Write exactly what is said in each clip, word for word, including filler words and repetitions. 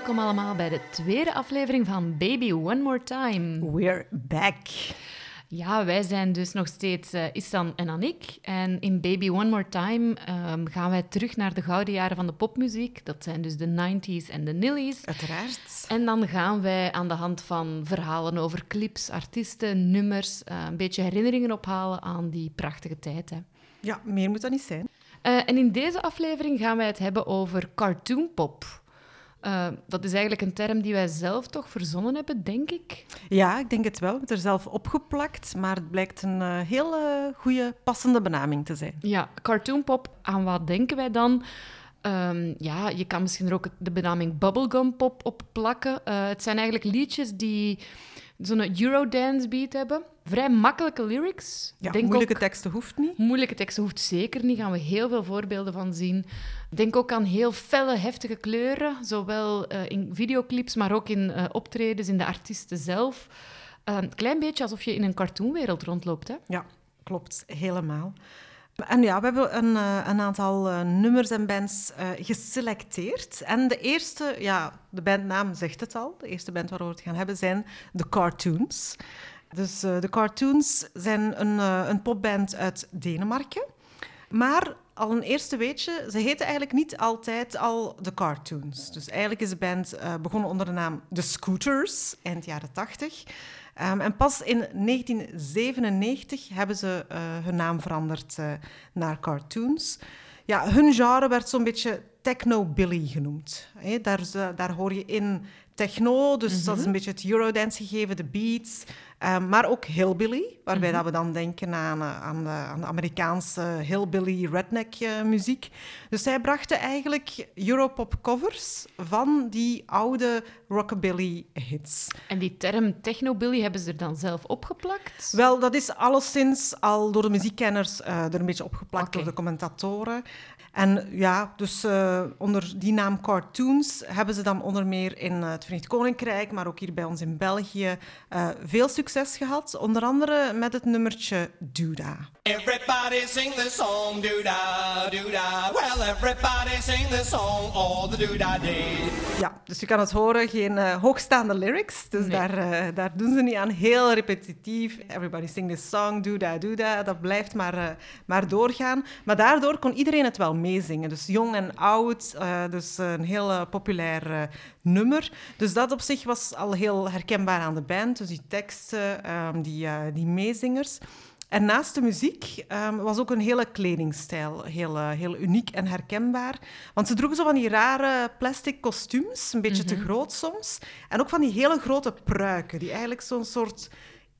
welkom allemaal bij de tweede aflevering van Baby One More Time. We're back. Ja, wij zijn dus nog steeds uh, Issan en Annick. En in Baby One More Time um, gaan wij terug naar de gouden jaren van de popmuziek. Dat zijn dus de nineties en de nillies. Uiteraard. En dan gaan wij aan de hand van verhalen over clips, artiesten, nummers, uh, een beetje herinneringen ophalen aan die prachtige tijd. Hè. Ja, meer moet dat niet zijn. Uh, en in deze aflevering gaan wij het hebben over cartoonpop. Uh, dat is eigenlijk een term die wij zelf toch verzonnen hebben, denk ik. Ja, ik denk het wel. We hebben het er zelf opgeplakt, maar het blijkt een uh, heel uh, goede, passende benaming te zijn. Ja, cartoonpop, aan wat denken wij dan? Um, ja, je kan misschien er ook de benaming bubblegum pop op plakken. Uh, het zijn eigenlijk liedjes die zo'n Eurodance beat hebben. Vrij makkelijke lyrics. Ja, denk moeilijke ook, teksten hoeft niet. Moeilijke teksten hoeft zeker niet. Daar gaan we heel veel voorbeelden van zien. Denk ook aan heel felle, heftige kleuren. Zowel uh, in videoclips, maar ook in uh, optredens, in de artiesten zelf. Uh, een klein beetje alsof je in een cartoonwereld rondloopt, hè? Ja, klopt. Helemaal. En ja, we hebben een, uh, een aantal uh, nummers en bands uh, geselecteerd. En de eerste, ja, de bandnaam zegt het al. De eerste band waarover we het gaan hebben zijn The Cartoons. Dus uh, de Cartoons zijn een, uh, een popband uit Denemarken. Maar al een eerste weetje, ze heten eigenlijk niet altijd al The Cartoons. Dus eigenlijk is de band uh, begonnen onder de naam The Scooters, eind jaren tachtig. Um, en pas in negentien zevenennegentig hebben ze uh, hun naam veranderd uh, naar Cartoons. Ja, hun genre werd zo'n beetje techno-billy genoemd. He, daar, daar hoor je in techno, dus mm-hmm. dat is een beetje het Eurodance gegeven, de beats. Um, maar ook hillbilly, waarbij mm-hmm. dat we dan denken aan, aan, de, aan de Amerikaanse hillbilly redneck uh, muziek. Dus zij brachten eigenlijk Europop covers van die oude rockabilly hits. En die term technobilly hebben ze er dan zelf opgeplakt? Wel, dat is alleszins al door de muziekkenners uh, er een beetje opgeplakt, okay. door de commentatoren. En ja, dus uh, onder die naam Cartoons hebben ze dan onder meer in uh, het Verenigd Koninkrijk, maar ook hier bij ons in België, uh, veel succes gehad. Onder andere met het nummertje Doodah. Everybody sing the song, doodah, doodah. Well, everybody sing the song all the doodah day. Ja, dus je kan het horen, geen uh, hoogstaande lyrics. Dus nee. daar, uh, daar doen ze niet aan. Heel repetitief. Everybody sing this song, doodah, doodah. Dat blijft maar, uh, maar doorgaan. Maar daardoor kon iedereen het wel meezingen. Dus jong en oud. Uh, dus een heel uh, populair uh, nummer. Dus dat op zich was al heel herkenbaar aan de band. Dus die teksten, um, die, uh, die meezingers. En naast de muziek um, was ook een hele kledingstijl heel, uh, heel uniek en herkenbaar. Want ze droegen zo van die rare plastic kostuums, een beetje mm-hmm. te groot soms. En ook van die hele grote pruiken, die eigenlijk zo'n soort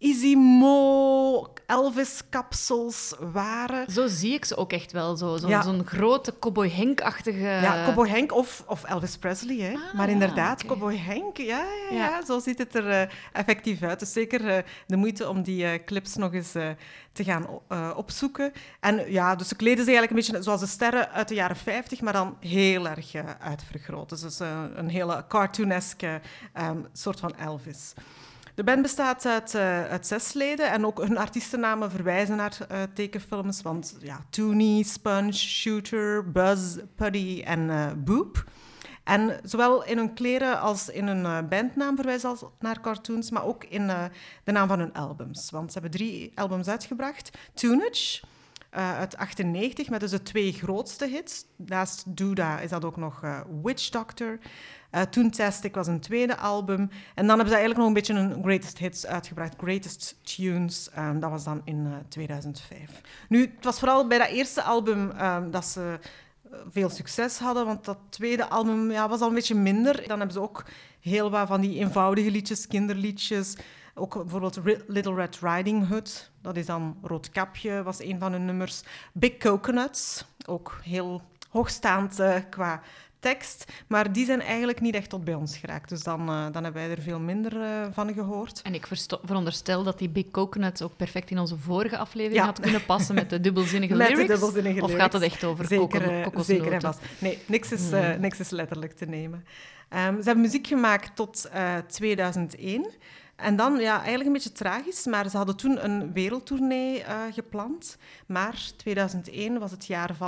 Isimo Elvis-kapsels waren. Zo zie ik ze ook echt wel, zo. Zo, ja. Zo'n grote Cowboy Henk-achtige... Ja, Cowboy Henk of, of Elvis Presley. Hè. Ah, maar inderdaad, okay. Cowboy Henk, ja, ja, ja. Ja. zo ziet het er uh, effectief uit. Dus zeker uh, de moeite om die uh, clips nog eens uh, te gaan uh, opzoeken. En ja, dus ze kleden zich eigenlijk een beetje zoals de sterren uit de jaren vijftig, maar dan heel erg uh, uitvergroot. Dus, dus uh, een hele cartooneske um, soort van Elvis. De band bestaat uit, uh, uit zes leden en ook hun artiestennamen verwijzen naar uh, tekenfilms. Want ja, Toonie, Sponge, Shooter, Buzz, Puddy en uh, Boop. En zowel in hun kleren als in hun uh, bandnaam verwijzen ze naar cartoons, maar ook in uh, de naam van hun albums. Want ze hebben drie albums uitgebracht. Toonage uh, uit achtennegentig, met dus de twee grootste hits. Naast Doodah is dat ook nog uh, Witch Doctor. Uh, Toontastic was een tweede album. En dan hebben ze eigenlijk nog een beetje een greatest hits uitgebracht. Greatest tunes. Um, dat was dan in uh, tweeduizend vijf. Nu, het was vooral bij dat eerste album um, dat ze uh, veel succes hadden. Want dat tweede album ja, was al een beetje minder. Dan hebben ze ook heel wat van die eenvoudige liedjes, kinderliedjes. Ook bijvoorbeeld Little Red Riding Hood. Dat is dan Roodkapje, was een van hun nummers. Big Coconuts. Ook heel hoogstaand uh, qua tekst, maar die zijn eigenlijk niet echt tot bij ons geraakt. Dus dan, uh, dan hebben wij er veel minder uh, van gehoord. En ik versto- veronderstel dat die Big Coconuts ook perfect in onze vorige aflevering ja. had kunnen passen met de dubbelzinnige met lyrics. De dubbelzinnige of lyrics. gaat het echt over zeker, koko- kokosnoten? Zeker en vast. Nee, niks is, uh, niks is letterlijk te nemen. Um, ze hebben muziek gemaakt tot uh, tweeduizend één. En dan, ja, eigenlijk een beetje tragisch, maar ze hadden toen een wereldtournee uh, gepland. Maar tweeduizend één was het jaar van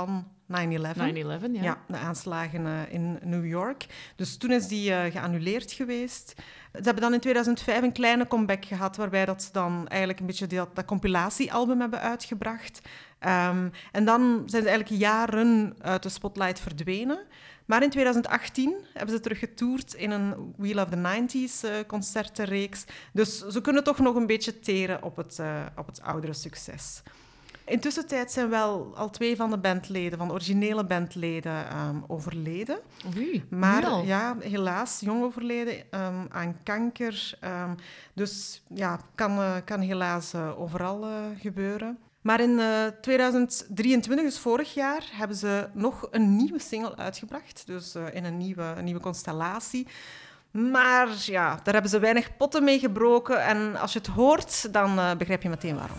nine eleven. nine eleven, ja. Ja, de aanslagen uh, in New York. Dus toen is die uh, geannuleerd geweest. Ze hebben dan in tweeduizend vijf een kleine comeback gehad, waarbij dat ze dan eigenlijk een beetje dat, dat compilatiealbum hebben uitgebracht. Um, en dan zijn ze eigenlijk jaren uit de spotlight verdwenen. Maar in tweeduizend achttien hebben ze terug getoerd in een We Love the nineties uh, concertenreeks. Dus ze kunnen toch nog een beetje teren op het, uh, op het oudere succes. Intussen tijd zijn wel al twee van de bandleden, van de originele bandleden, um, overleden. Oei, maar al. ja, helaas jong overleden um, aan kanker. Um, dus ja, kan, uh, kan helaas uh, overal uh, gebeuren. Maar in uh, tweeduizend drieëntwintig, dus vorig jaar, hebben ze nog een nieuwe single uitgebracht. Dus uh, in een nieuwe, een nieuwe constellatie. Maar ja, daar hebben ze weinig potten mee gebroken. En als je het hoort, dan uh, begrijp je meteen waarom.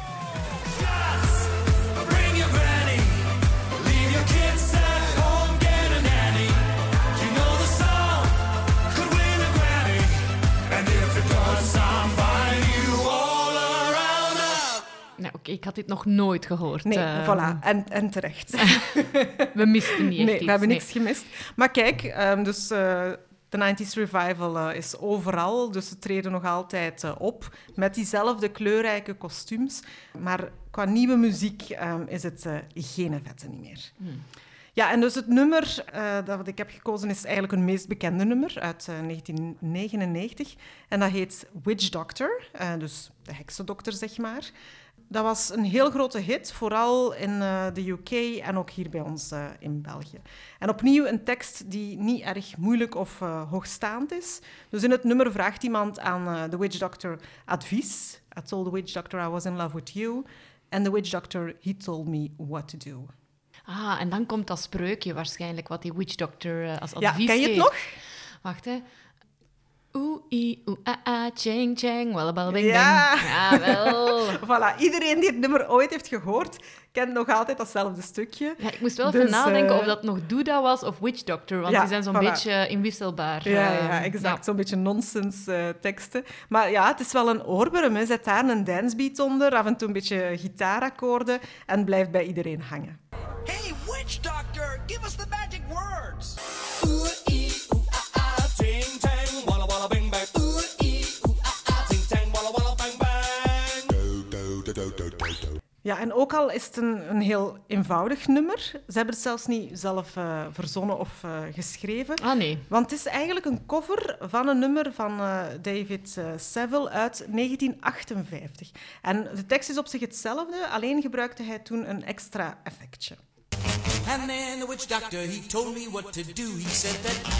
Nou, oké, okay, ik had dit nog nooit gehoord. Nee, uh, voilà. En, en terecht. We misten niet echt Nee, iets. we hebben nee. niks gemist. Maar kijk, um, dus... Uh, de nineties revival uh, is overal, dus ze treden nog altijd uh, op met diezelfde kleurrijke kostuums. Maar qua nieuwe muziek um, is het uh, geen vette niet meer. Hmm. Ja, en dus het nummer uh, dat ik heb gekozen is eigenlijk hun meest bekende nummer uit uh, negentien negenennegentig. En dat heet Witch Doctor, uh, dus de heksendokter, zeg maar. Dat was een heel grote hit, vooral in uh, de U K en ook hier bij ons uh, in België. En opnieuw een tekst die niet erg moeilijk of uh, hoogstaand is. Dus in het nummer vraagt iemand aan uh, de witch doctor advies. I told the witch doctor I was in love with you. And the witch doctor, he told me what to do. Ah, en dan komt dat spreukje waarschijnlijk, wat die witch doctor uh, als advies geeft. Ja, ken je het nog? Wacht, hè. Oeh, i, oeh, ah, ah, ching, ching, wallabal, bing, ja. bing. Ja, wel. Voilà, iedereen die het nummer ooit heeft gehoord, kent nog altijd datzelfde stukje. Ja, ik moest wel dus, even nadenken uh... of dat nog Douda was of Witch Doctor, want ja, die zijn zo'n voilà. beetje inwisselbaar. Ja, uh, ja exact. Ja. Zo'n beetje nonsens uh, teksten. Maar ja, het is wel een oorworm. Hè. Zet daar een dancebeat onder, af en toe een beetje gitaarakkoorden en blijft bij iedereen hangen. Hey, Witch Doctor, give us the magic words. Ja, en ook al is het een, een heel eenvoudig nummer, ze hebben het zelfs niet zelf uh, verzonnen of uh, geschreven. Ah, nee. Want het is eigenlijk een cover van een nummer van uh, David uh, Seville uit negentien achtenvijftig. En de tekst is op zich hetzelfde, alleen gebruikte hij toen een extra effectje. And then the witch doctor, he told me what to do. He said that...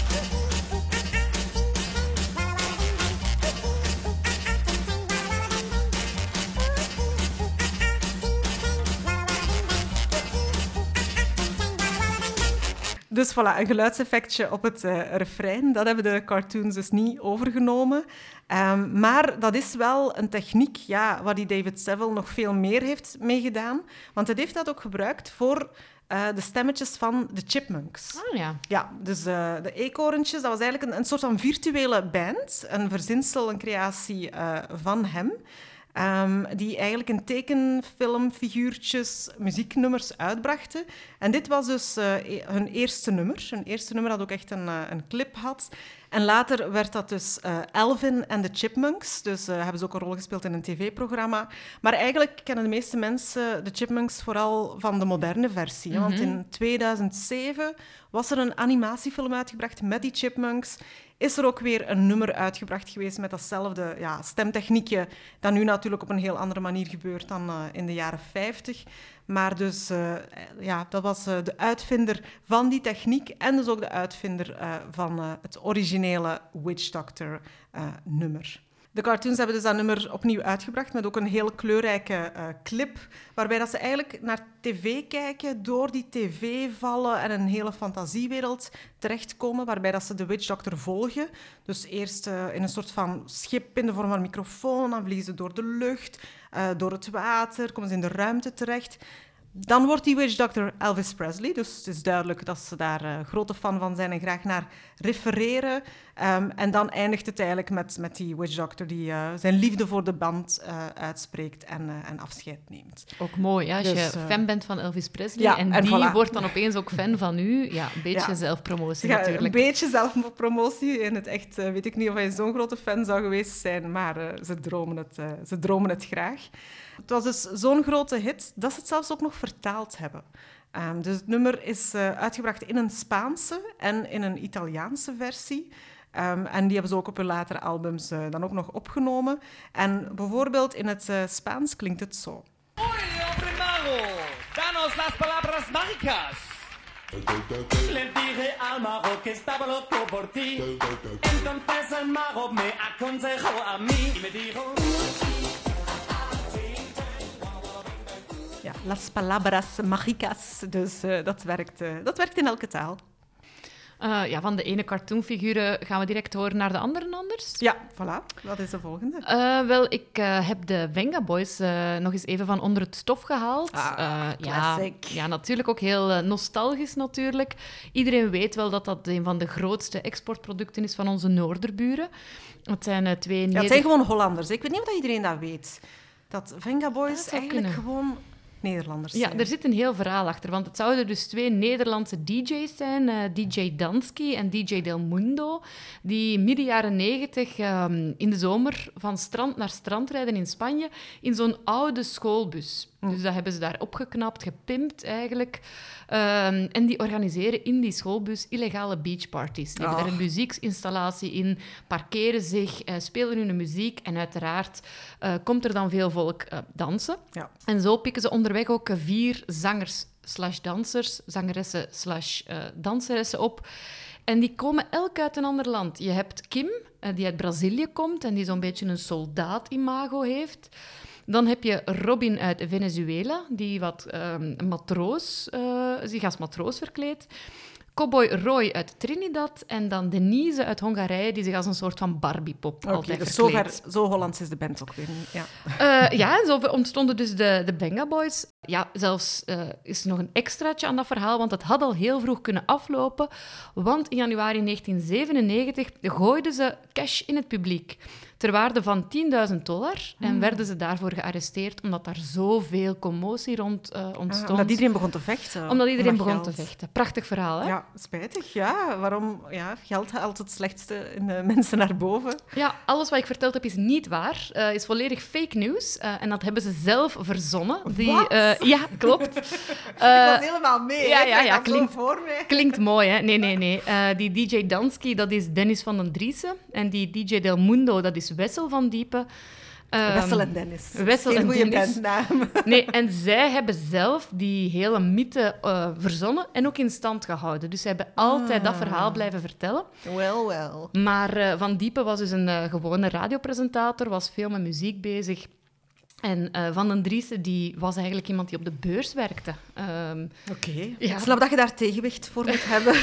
Dus voilà, een geluidseffectje op het uh, refrein. Dat hebben de cartoons dus niet overgenomen. Um, maar dat is wel een techniek ja, waar die David Seville nog veel meer heeft mee gedaan. Want hij heeft dat ook gebruikt voor uh, de stemmetjes van de Chipmunks. Oh ja. Ja, dus uh, de eekhoorntjes, dat was eigenlijk een, een soort van virtuele band. Een verzinsel, een creatie uh, van hem. Um, die eigenlijk in tekenfilmfiguurtjes muzieknummers uitbrachten. En dit was dus uh, hun eerste nummer. Hun eerste nummer dat ook echt een, uh, een clip had. En later werd dat dus uh, Alvin en de Chipmunks. Dus uh, hebben ze ook een rol gespeeld in een tv-programma. Maar eigenlijk kennen de meeste mensen de Chipmunks vooral van de moderne versie. Mm-hmm. Want in tweeduizend zeven was er een animatiefilm uitgebracht met die Chipmunks. Is er ook weer een nummer uitgebracht geweest met datzelfde ja, stemtechniekje, dat nu natuurlijk op een heel andere manier gebeurt dan uh, in de jaren vijftig. Maar dus, uh, ja, dat was uh, de uitvinder van die techniek en dus ook de uitvinder uh, van uh, het originele Witch Doctor uh, nummer. De cartoons hebben dus dat nummer opnieuw uitgebracht met ook een heel kleurrijke uh, clip, waarbij dat ze eigenlijk naar tv kijken, door die tv vallen en een hele fantasiewereld terechtkomen, waarbij dat ze de Witch Doctor volgen. Dus eerst uh, in een soort van schip in de vorm van een microfoon, dan vliegen ze door de lucht, uh, door het water, komen ze in de ruimte terecht. dan wordt die witch doctor Elvis Presley. Dus het is duidelijk dat ze daar uh, grote fan van zijn en graag naar refereren. Um, en dan eindigt het eigenlijk met, met die witch doctor die uh, zijn liefde voor de band uh, uitspreekt en, uh, en afscheid neemt. Ook mooi, hè? Als Dus, je uh, fan bent van Elvis Presley ja, en, en die voilà. wordt dan opeens ook fan van u. Ja, een beetje Ja. zelfpromotie Ja, natuurlijk. een beetje zelfpromotie. In het echt uh, weet ik niet of hij zo'n grote fan zou geweest zijn, maar uh, ze, dromen het, uh, ze dromen het graag. Het was dus zo'n grote hit dat ze het zelfs ook nog vertaald hebben. Um, dus het nummer is uh, uitgebracht in een Spaanse en in een Italiaanse versie. Um, en die hebben ze ook op hun latere albums uh, dan ook nog opgenomen. En bijvoorbeeld in het uh, Spaans klinkt het zo. Oye, hombre mago, danos las palabras mágicas. Le dije al mago que estaba loco por ti. Entonces el mago me aconsejó a mí y me dijo... Ja, las palabras mágicas. Dus uh, dat, werkt, uh, dat werkt in elke taal. Uh, ja, van de ene cartoonfiguren gaan we direct horen naar de andere anders. Ja, voilà. Wat is de volgende? Uh, wel, ik uh, heb de Venga Boys uh, nog eens even van onder het stof gehaald. Ah, uh, classic. Ja, ja, natuurlijk ook heel uh, nostalgisch natuurlijk. Iedereen weet wel dat dat een van de grootste exportproducten is van onze noorderburen. Het zijn uh, twee... Ja, Neder- het zijn gewoon Hollanders. Ik weet niet of dat iedereen dat weet. Dat Venga Boys Dat zou eigenlijk kunnen. gewoon Nederlanders Ja, zijn. er zit een heel verhaal achter, want het zouden dus twee Nederlandse D J's zijn, uh, D J Dansky en D J Del Mundo, die midden jaren negentig um, in de zomer van strand naar strand rijden in Spanje in zo'n oude schoolbus. Mm. Dus dat hebben ze daar opgeknapt, gepimpt eigenlijk. Um, en die organiseren in die schoolbus illegale beachparties. Die Oh. hebben daar een muzieksinstallatie in, parkeren zich, uh, spelen hun muziek en uiteraard uh, komt er dan veel volk uh, dansen. Ja. En zo pikken ze onderweg ook uh, vier zangers slash dansers, zangeressen slash uh, danseressen op. En die komen elk uit een ander land. Je hebt Kim, uh, die uit Brazilië komt en die zo'n beetje een soldaat-imago heeft. Dan heb je Robin uit Venezuela, die wat um, matroos, uh, zich als matroos verkleedt. Cowboy Roy uit Trinidad en dan Denise uit Hongarije, die zich als een soort van Barbiepop Oké, altijd dus verkleedt. zover, zo Hollands is de band ook weer niet. Ja. Uh, ja, en zo ontstonden dus de, de Venga Boys. Ja, zelfs uh, is er nog een extraatje aan dat verhaal, want het had al heel vroeg kunnen aflopen. Want in januari negentien zevenennegentig gooiden ze cash in het publiek ter waarde van tienduizend dollar. En werden ze daarvoor gearresteerd, omdat daar zoveel commotie rond uh, ontstond. Ah, omdat iedereen begon te vechten. Omdat iedereen om begon geld. te vechten. Prachtig verhaal, hè? Ja, spijtig. Ja, waarom? Ja, geld haalt het slechtste in de mensen naar boven. Ja, alles wat ik verteld heb is niet waar. Uh, is volledig fake news. Uh, en dat hebben ze zelf verzonnen. Die, Wat? uh, ja, klopt. ik Uh, was helemaal mee. ja, hè. ja, Ik ja, had zo klinkt- voor mij. Klinkt mooi, hè? Nee, nee, nee. Uh, die D J Dansky, dat is Dennis van den Driessen. En die D J Del Mundo, dat is Wessel van Diepen. Um, Wessel en Dennis. Wessel Geen en goede Dennis. bandnaam. Nee, en zij hebben zelf die hele mythe uh, verzonnen en ook in stand gehouden. Dus ze hebben altijd dat verhaal blijven vertellen. Wel, wel. Maar uh, Van Diepen was dus een uh, gewone radiopresentator, was veel met muziek bezig. En uh, Van den Driessen die was eigenlijk iemand die op de beurs werkte. Um, Oké. Ja. Ik snap dat je daar tegenwicht voor moet hebben.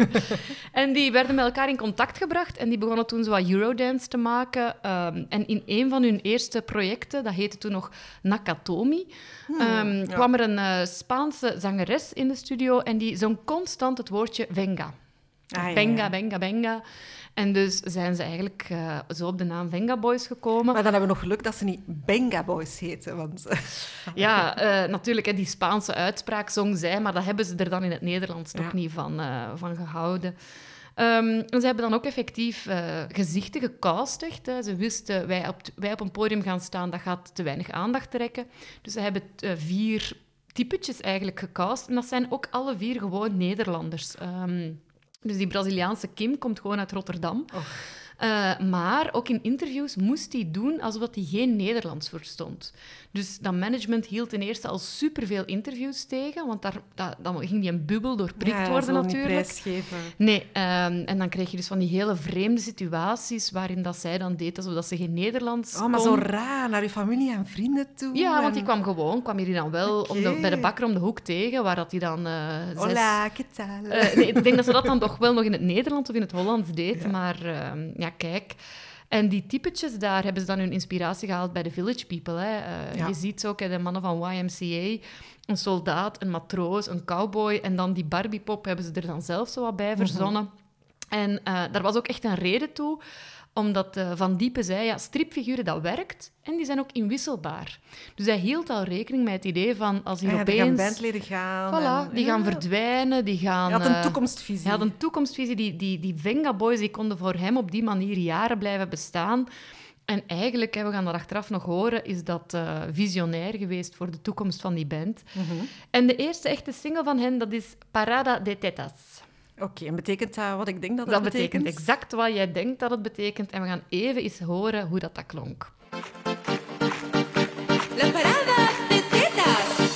En die werden met elkaar in contact gebracht en die begonnen toen zo wat Eurodance te maken. Um, en in een van hun eerste projecten, dat heette toen nog Nakatomi, um, ja. kwam er een uh, Spaanse zangeres in de studio en die zong constant het woordje venga. Ah, ja, Benga, ja. benga, benga. En dus zijn ze eigenlijk uh, zo op de naam Venga Boys gekomen. Maar dan hebben we nog geluk dat ze niet Benga Boys heten. Want... Ja, uh, natuurlijk, hè, die Spaanse uitspraak zong zij, maar dat hebben ze er dan in het Nederlands toch Ja. niet van, uh, van gehouden. Um, en ze hebben dan ook effectief uh, gezichten gecastigd. Hè. Ze wisten, wij op, wij op een podium gaan staan, dat gaat te weinig aandacht trekken. Dus ze hebben uh, vier typetjes eigenlijk gecast. En dat zijn ook alle vier gewoon Nederlanders. Um, dus die Braziliaanse Kim komt gewoon uit Rotterdam. Oh. Uh, maar ook in interviews moest hij doen alsof hij geen Nederlands verstond. Dus dat management hield ten eerste al superveel interviews tegen, want daar, dat, dan ging die een bubbel doorprikt ja, worden ze wil natuurlijk. niet prijsgeven. Nee, um, en dan kreeg je dus van die hele vreemde situaties waarin dat zij dan deed alsof dat ze geen Nederlands Oh, maar kon. zo raar, naar je familie en vrienden toe. Ja, want en... die kwam gewoon, kwam hier dan wel om de, Oké. bij de bakker om de hoek tegen, waar dat hij dan uh, zes... Hola, ¿qué tal? Uh, nee, ik denk dat ze dat dan toch wel nog in het Nederlands of in het Hollands deed, Ja. maar uh, ja, kijk... En die typetjes, daar hebben ze dan hun inspiratie gehaald bij de Village People. Hè. Uh, Ja. Je ziet ze ook, hè, de mannen van Y M C A. Een soldaat, een matroos, een cowboy. En dan die Barbiepop hebben ze er dan zelf zo wat bij verzonnen. Mm-hmm. En uh, daar was ook echt een reden toe, omdat uh, Van Diepen zei, ja, stripfiguren, dat werkt. En die zijn ook inwisselbaar. Dus hij hield al rekening met het idee van, als hier Ja, opeens... die gaan bandleden gaan. Voilà, en, die ja. gaan verdwijnen, die gaan... Hij had een uh, toekomstvisie. Hij had een toekomstvisie. Die, die, die Venga Boys die konden voor hem op die manier jaren blijven bestaan. En eigenlijk, hè, we gaan dat achteraf nog horen, is dat uh, visionair geweest voor de toekomst van die band. Mm-hmm. En de eerste echte single van hen, dat is Parada de Tetas. Oké, okay, en betekent dat wat ik denk dat dat, Dat betekent? betekent exact wat jij denkt dat het betekent. En we gaan even eens horen hoe dat, dat klonk. La parada de tetas.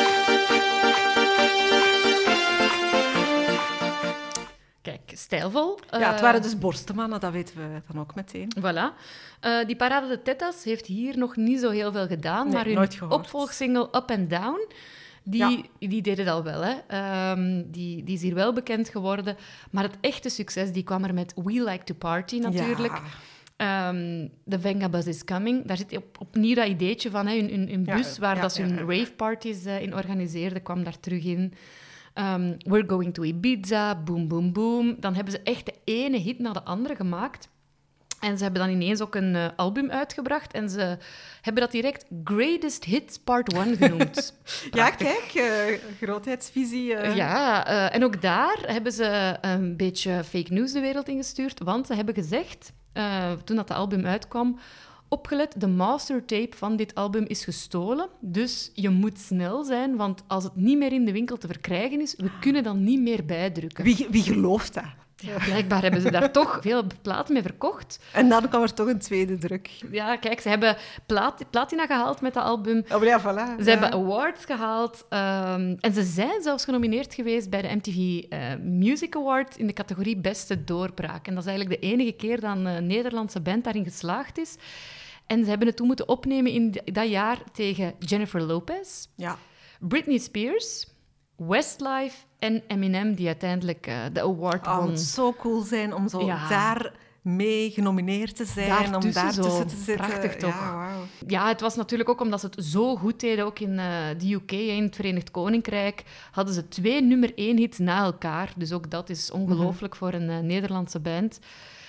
Kijk, stijlvol. Ja, het waren dus borstenmannen, dat weten we dan ook meteen. Voilà. Uh, die Parade de Tetas heeft hier nog niet zo heel veel gedaan, Nee, maar hun nooit gehoord. opvolgsingle Up and Down, die, Ja. die deden dat wel. Hè. Um, die, die is hier wel bekend geworden. Maar het echte succes die kwam er met We Like to Party natuurlijk. Ja. Um, The Venga Bus is Coming. Daar zit op, opnieuw dat ideetje van, hè, hun, hun, hun bus Ja, waar ja, dat ze hun ja, ja. raveparties uh, in organiseerden, kwam daar terug in. Um, We're Going to Ibiza, Boom Boom Boom. Dan hebben ze echt de ene hit na de andere gemaakt. En ze hebben dan ineens ook een uh, album uitgebracht. En ze hebben dat direct Greatest Hits Part one genoemd. Ja, kijk, uh, grootheidsvisie. Uh... Ja, uh, en ook daar hebben ze een beetje fake news de wereld ingestuurd. Want ze hebben gezegd, uh, toen dat de album uitkwam, opgelet, de mastertape van dit album is gestolen. Dus je moet snel zijn, want als het niet meer in de winkel te verkrijgen is, we kunnen dan niet meer bijdrukken. Wie, wie gelooft dat? Ja, blijkbaar hebben ze daar toch veel platen mee verkocht. En dan kwam er toch een tweede druk. Ja, kijk, ze hebben plat- platina gehaald met dat album. Oh, ja, voilà. Ze ja. hebben awards gehaald. Um, en ze zijn zelfs genomineerd geweest bij de M T V uh, Music Awards in de categorie Beste Doorbraak. En dat is eigenlijk de enige keer dat een Nederlandse band daarin geslaagd is. En ze hebben het toen moeten opnemen in dat jaar tegen Jennifer Lopez, Ja. Britney Spears, Westlife en Eminem, die uiteindelijk uh, de award Oh, het won. moet zo cool zijn om zo Ja. daar mee genomineerd te zijn, om Daartussen daar zo. tussen te zitten. Prachtig toch? Ja, wauw. Ja, het was natuurlijk ook omdat ze het zo goed deden, ook in uh, de U K, in het Verenigd Koninkrijk, hadden ze twee nummer één hits na elkaar. Dus ook dat is ongelooflijk mm-hmm. voor een uh, Nederlandse band.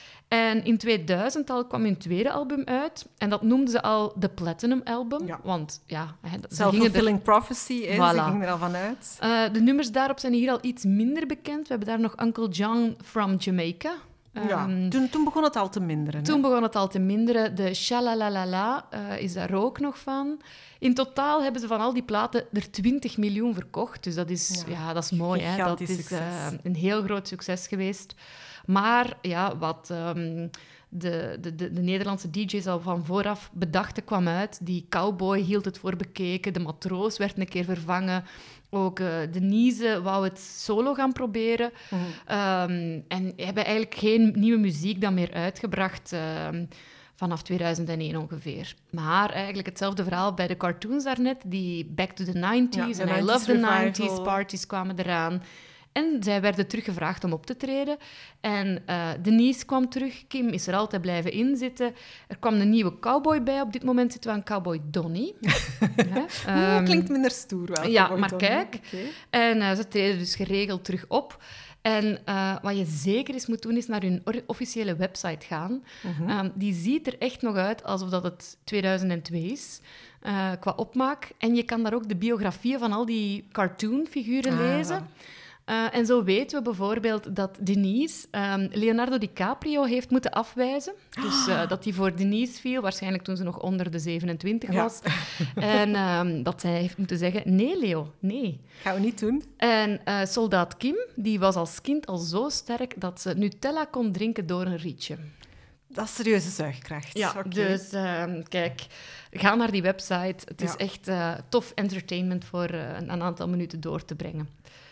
En in tweeduizend al kwam hun tweede album uit. En dat noemden ze al de Platinum Album. Ja. Want ja, ze gingen er... Self-fulfilling prophecy, hè, Voilà. ze gingen er al vanuit. Uh, de nummers daarop zijn hier al iets minder bekend. We hebben daar nog Uncle John from Jamaica. Ja. Um, Toen, toen begon het al te minderen. Toen hè? begon het al te minderen. De Shalalalala uh, is daar ook nog van. In totaal hebben ze van al die platen er twintig miljoen verkocht. Dus dat is, Ja. ja, dat is mooi. Hè? Dat Gigantisch is succes. uh, een heel groot succes geweest. Maar ja, wat um, de, de, de, de Nederlandse D J's al van vooraf bedachten kwam uit. Die cowboy hield het voor bekeken. De matroos werd een keer vervangen. Ook uh, Denise wou het solo gaan proberen. Mhm. Um, en hebben eigenlijk geen nieuwe muziek dan meer uitgebracht... Um, vanaf tweeduizend één ongeveer. Maar eigenlijk hetzelfde verhaal bij de cartoons daarnet. Die Back to the nineties Ja, en de I Love the nineties nineties revival. parties kwamen eraan. En zij werden teruggevraagd om op te treden. En uh, Denise kwam terug. Kim is er altijd blijven inzitten. Er kwam een nieuwe cowboy bij. Op dit moment zitten we aan cowboy Donnie. ja, Oeh, um, klinkt minder stoer wel. ja, Cowboy maar Donnie. kijk. Okay. En uh, ze treden dus geregeld terug op. En uh, wat je zeker eens moet doen, is naar hun or- officiële website gaan. Mhm. Um, die ziet er echt nog uit alsof dat het tweeduizend twee is, uh, qua opmaak. En je kan daar ook de biografieën van al die cartoonfiguren Ah. lezen. Uh, en zo weten we bijvoorbeeld dat Denise um, Leonardo DiCaprio heeft moeten afwijzen. Dus uh, dat hij voor Denise viel, waarschijnlijk toen ze nog onder de zevenentwintig Ja. was. En um, dat zij heeft moeten zeggen, nee Leo, nee. Gaan we niet doen. En uh, soldaat Kim, die was als kind al zo sterk dat ze Nutella kon drinken door een rietje. Dat is serieuze zuigkracht. Ja, Oké. dus uh, kijk, ga naar die website. Het is Ja. echt uh, tof entertainment voor uh, een, een aantal minuten door te brengen.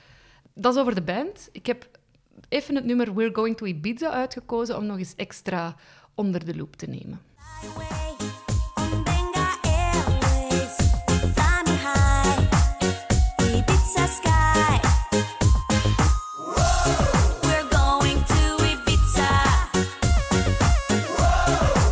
Dat is over de band. Ik heb even het nummer We're Going to Ibiza uitgekozen om nog eens extra onder de loep te nemen. On Venga Airways, fly me high, Ibiza sky. We're going to Ibiza.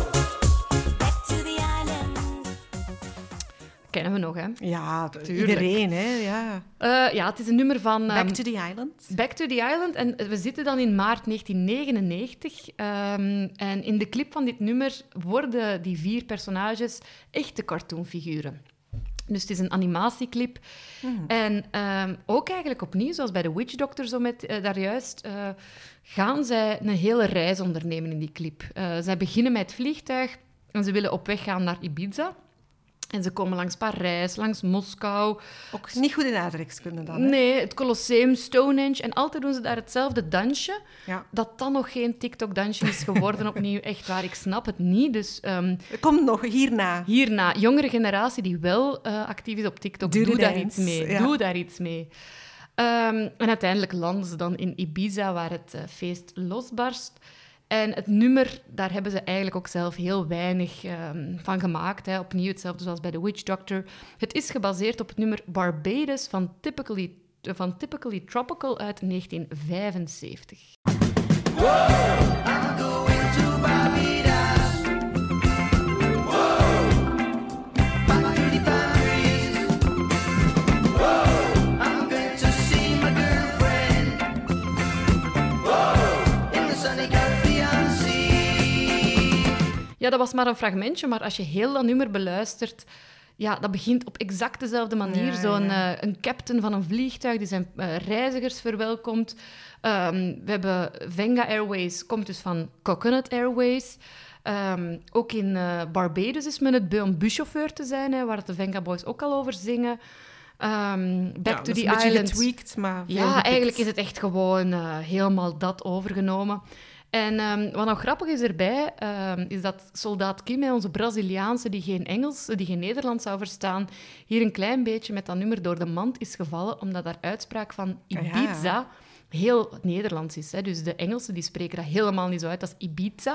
kennen we nog, hè. Ja, d- Tuurlijk. iedereen, hè. Ja. Uh, ja, het is een nummer van... Back um, to the Island. Back to the Island. En we zitten dan in maart negentien negenennegentig. Um, en in de clip van dit nummer worden die vier personages echte cartoonfiguren. Dus het is een animatieclip. Mm. En um, ook eigenlijk opnieuw, zoals bij de Witch Doctor zo met, uh, daar juist, uh, gaan zij een hele reis ondernemen in die clip. Uh, zij beginnen met het vliegtuig en ze willen op weg gaan naar Ibiza. En ze komen langs Parijs, langs Moskou. Ook niet goed in aardrijkskunde dan, hè? Nee, het Colosseum, Stonehenge. En altijd doen ze daar hetzelfde dansje. Ja. Dat dan nog geen TikTok-dansje is geworden opnieuw. Echt waar, ik snap het niet. Dus um, komt nog hierna. Hierna, jongere generatie die wel uh, actief is op TikTok, doe, doe daar dance. iets mee. Ja. Doe daar iets mee. Um, en uiteindelijk landen ze dan in Ibiza, waar het uh, feest losbarst. En het nummer, daar hebben ze eigenlijk ook zelf heel weinig um, van gemaakt. Hè. Opnieuw hetzelfde zoals bij The Witch Doctor. Het is gebaseerd op het nummer Barbados van Typically, van Typically Tropical uit negentien vijfenzeventig. Whoa, I'm going to Barbados. Whoa, back to the Paris. Whoa, I'm going to see my girlfriend. Whoa, in the sunny Caribbean Sea. Ja, dat was maar een fragmentje, maar als je heel dat nummer beluistert... Ja, dat begint op exact dezelfde manier. Ja, Zo'n ja. uh, een captain van een vliegtuig die zijn uh, reizigers verwelkomt. Um, we hebben Venga Airways, komt dus van Coconut Airways. Um, ook in uh, Barbados is men het beu om buschauffeur te zijn, hè, waar de Venga Boys ook al over zingen. Um, back Ja, to dat the is een beetje Island. getweakt, maar veel Ja, gepikt. eigenlijk is het echt gewoon uh, helemaal dat overgenomen. En um, wat nog grappig is erbij, um, is dat soldaat Kim, onze Braziliaanse, die geen Engels, die geen Nederlands zou verstaan, hier een klein beetje met dat nummer door de mand is gevallen, omdat daar uitspraak van Ibiza Ja. heel Nederlands is. Hè. Dus de Engelsen die spreken dat helemaal niet zo uit, dat is Ibiza.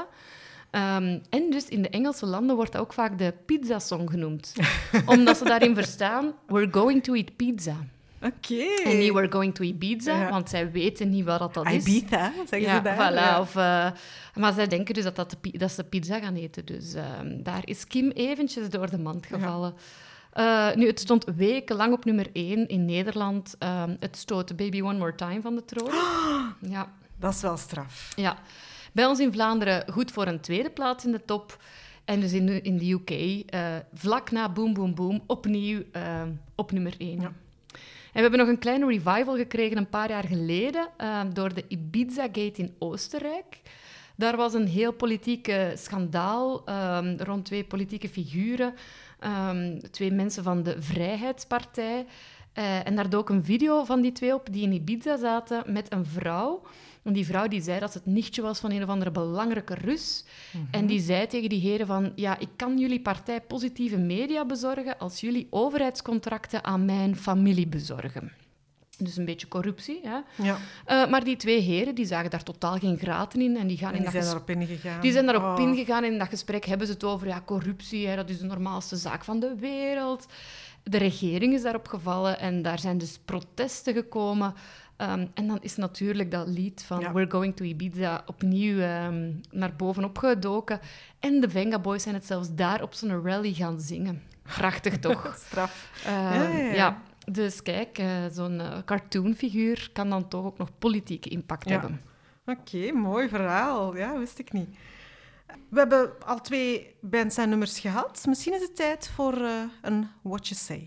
Um, en dus in de Engelse landen wordt dat ook vaak de pizza-song genoemd. Omdat ze daarin verstaan, we're going to eat pizza. Oké. En niet we're going to Ibiza, Ja. want zij weten niet wat dat is. Ibiza, zeggen Ja, ze daar. voilà. Ja. Of, uh, maar zij denken dus dat, dat, de, pi- dat ze pizza gaan eten. Dus uh, daar is Kim eventjes door de mand gevallen. Ja. Uh, nu, het stond wekenlang op nummer één in Nederland. Uh, het stoot Baby One More Time van de troon. Oh. Ja. Dat is wel straf. Ja. Bij ons in Vlaanderen goed voor een tweede plaats in de top. En dus in de, in de U K, uh, vlak na Boom Boom Boom, opnieuw uh, op nummer één. Ja. En we hebben nog een kleine revival gekregen een paar jaar geleden uh, door de Ibiza-gate in Oostenrijk. Daar was een heel politieke schandaal um, rond twee politieke figuren. Um, twee mensen van de Vrijheidspartij. Uh, en daar dook een video van die twee op die in Ibiza zaten met een vrouw. En die vrouw die zei dat ze het nichtje was van een of andere belangrijke Rus. Mm-hmm. En die zei tegen die heren van... Ja, ik kan jullie partij positieve media bezorgen als jullie overheidscontracten aan mijn familie bezorgen. Dus een beetje corruptie. Hè? Ja. Uh, maar die twee heren die zagen daar totaal geen graten in. En die, gaan En in die dat zijn ges- daarop ingegaan. Die zijn daarop Oh. ingegaan en in dat gesprek hebben ze het over ja, corruptie. Hè, dat is de normaalste zaak van de wereld. De regering is daarop gevallen en daar zijn dus protesten gekomen. Um, en dan is natuurlijk dat lied van Ja. We're Going to Ibiza opnieuw um, naar bovenop gedoken. En de Venga Boys zijn het zelfs daar op zo'n rally gaan zingen. Prachtig toch? Straf. Uh, Ja, ja, ja. ja, dus kijk, uh, zo'n uh, cartoonfiguur kan dan toch ook nog politieke impact Ja. hebben. Oké, mooi verhaal. Ja, wist ik niet. We hebben al twee bands en nummers gehad. Misschien is het tijd voor uh, een What You Say.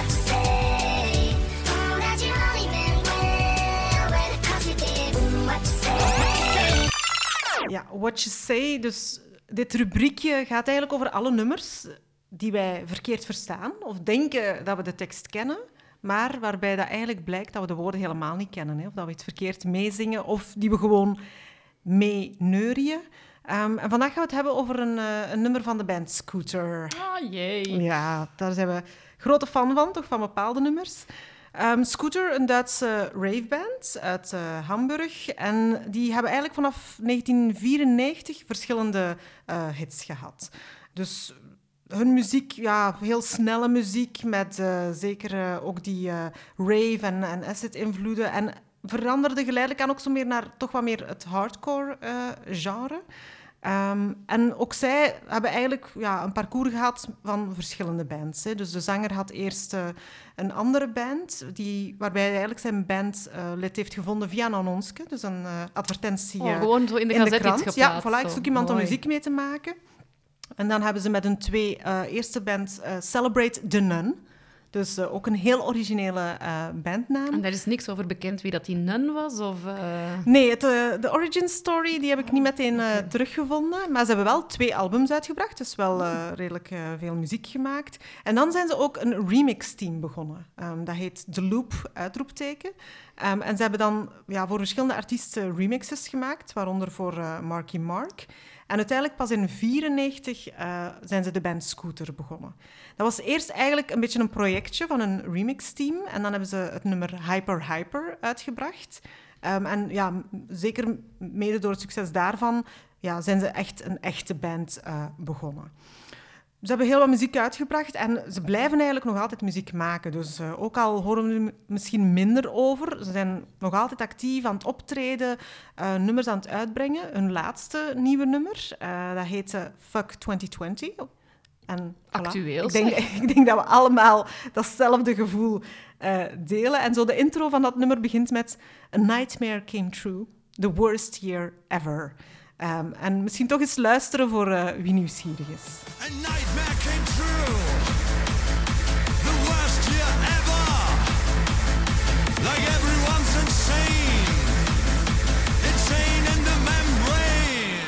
Ja, What You Say. Dus dit rubriekje gaat eigenlijk over alle nummers die wij verkeerd verstaan of denken dat we de tekst kennen, maar waarbij dat eigenlijk blijkt dat we de woorden helemaal niet kennen. Hè? Of dat we het verkeerd meezingen of die we gewoon mee neurien. Um, en vandaag gaan we het hebben over een, uh, een nummer van de band Scooter. Ah, jee. Ja, daar zijn we grote fan van, toch, van bepaalde nummers. Um, Scooter, een Duitse raveband uit uh, Hamburg. En die hebben eigenlijk vanaf negentien vierennegentig verschillende uh, hits gehad. Dus hun muziek, ja, heel snelle muziek met uh, zeker uh, ook die uh, rave en, en acid-invloeden. En veranderde geleidelijk aan ook zo meer naar toch wat meer het hardcore uh, genre. Um, en ook zij hebben eigenlijk ja, een parcours gehad van verschillende bands. Hè. Dus de zanger had eerst uh, een andere band, die, waarbij hij eigenlijk zijn bandlid uh, heeft gevonden via een annonske, dus een uh, advertentie oh, gewoon zo in de, in de krant. Iets ja, voilà, ik zoek iemand Mooi. om muziek mee te maken. En dan hebben ze met hun twee uh, eerste band uh, Celebrate the Nun. Dus uh, ook een heel originele uh, bandnaam. En daar is niks over bekend wie dat die nun was? Of, uh... Nee, het, uh, de origin story die heb ik niet meteen uh, okay. teruggevonden. Maar ze hebben wel twee albums uitgebracht, dus wel uh, redelijk uh, veel muziek gemaakt. En dan zijn ze ook een remix-team begonnen. Um, dat heet The Loop, uitroepteken. Um, en ze hebben dan ja, voor verschillende artiesten remixes gemaakt, waaronder voor uh, Marky Mark. En uiteindelijk pas in negentien vierennegentig uh, zijn ze de band Scooter begonnen. Dat was eerst eigenlijk een beetje een projectje van een remix-team. En dan hebben ze het nummer Hyper Hyper uitgebracht. Um, en ja, zeker mede door het succes daarvan ja, zijn ze echt een echte band uh, begonnen. Ze hebben heel wat muziek uitgebracht en ze blijven eigenlijk nog altijd muziek maken. Dus uh, ook al horen we er misschien minder over, ze zijn nog altijd actief aan het optreden, uh, nummers aan het uitbrengen. Hun laatste nieuwe nummer, uh, dat heet uh, Fuck twintig twintig. En voilà. Actueel. Ik denk, ik denk dat we allemaal datzelfde gevoel uh, delen. En zo de intro van dat nummer begint met A nightmare came true, the worst year ever. Um, en misschien toch eens luisteren voor uh, wie nieuwsgierig is. A nightmare came true. The worst year ever. Like everyone's insane. Insane in the membrane.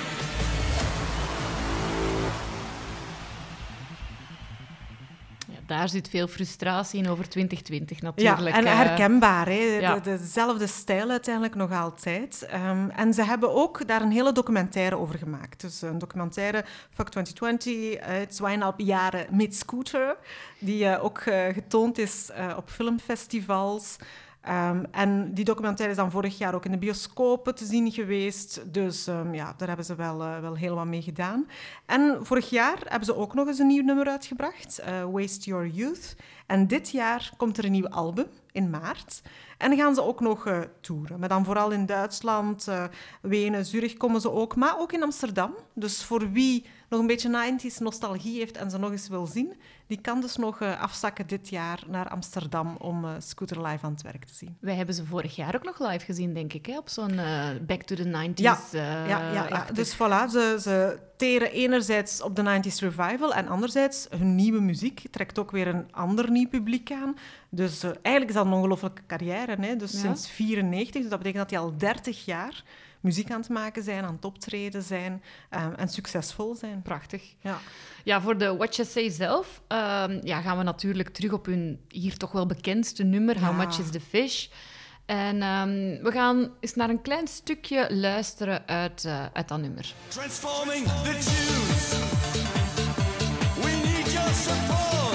Ja, daar zit veel frustratie in over twintig twintig natuurlijk. Ja, en herkenbaar. Hè? Ja. De, dezelfde stijl uiteindelijk nog altijd. Um, en ze hebben ook daar een hele documentaire over gemaakt. Dus een documentaire, Fuck twintig twintig, uit tweeënhalf jaren met Scooter, die uh, ook uh, getoond is uh, op filmfestivals. Um, en die documentaire is dan vorig jaar ook in de bioscopen te zien geweest. Dus um, ja, daar hebben ze wel, uh, wel heel wat mee gedaan. En vorig jaar hebben ze ook nog eens een nieuw nummer uitgebracht, uh, Waste Your Youth. En dit jaar komt er een nieuw album, in maart. En dan gaan ze ook nog uh, toeren. Maar dan vooral in Duitsland, uh, Wenen, Zurich komen ze ook. Maar ook in Amsterdam. Dus voor wie nog een beetje negentig nostalgie heeft en ze nog eens wil zien, die kan dus nog uh, afzakken dit jaar naar Amsterdam om uh, Scooter live aan het werk te zien. Wij hebben ze vorig jaar ook nog live gezien, denk ik, hè? Op zo'n uh, Back to the nineties. Ja, uh, ja, ja, ja. Dus voilà, ze, ze teren enerzijds op de nineties revival en anderzijds hun nieuwe muziek trekt ook weer een ander nieuw publiek aan. Dus uh, eigenlijk is dat een ongelooflijke carrière, hè? Dus ja. Sinds vierennegentig, dus dat betekent dat die al dertig jaar muziek aan het maken zijn, aan het optreden zijn um, en succesvol zijn. Prachtig. Ja. Ja, voor de What You Say zelf um, ja, gaan we natuurlijk terug op hun hier toch wel bekendste nummer, ja. How Much Is The Fish. En um, we gaan eens naar een klein stukje luisteren uit, uh, uit dat nummer. Transforming the tunes. We need your support.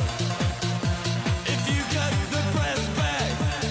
If you got the breath back.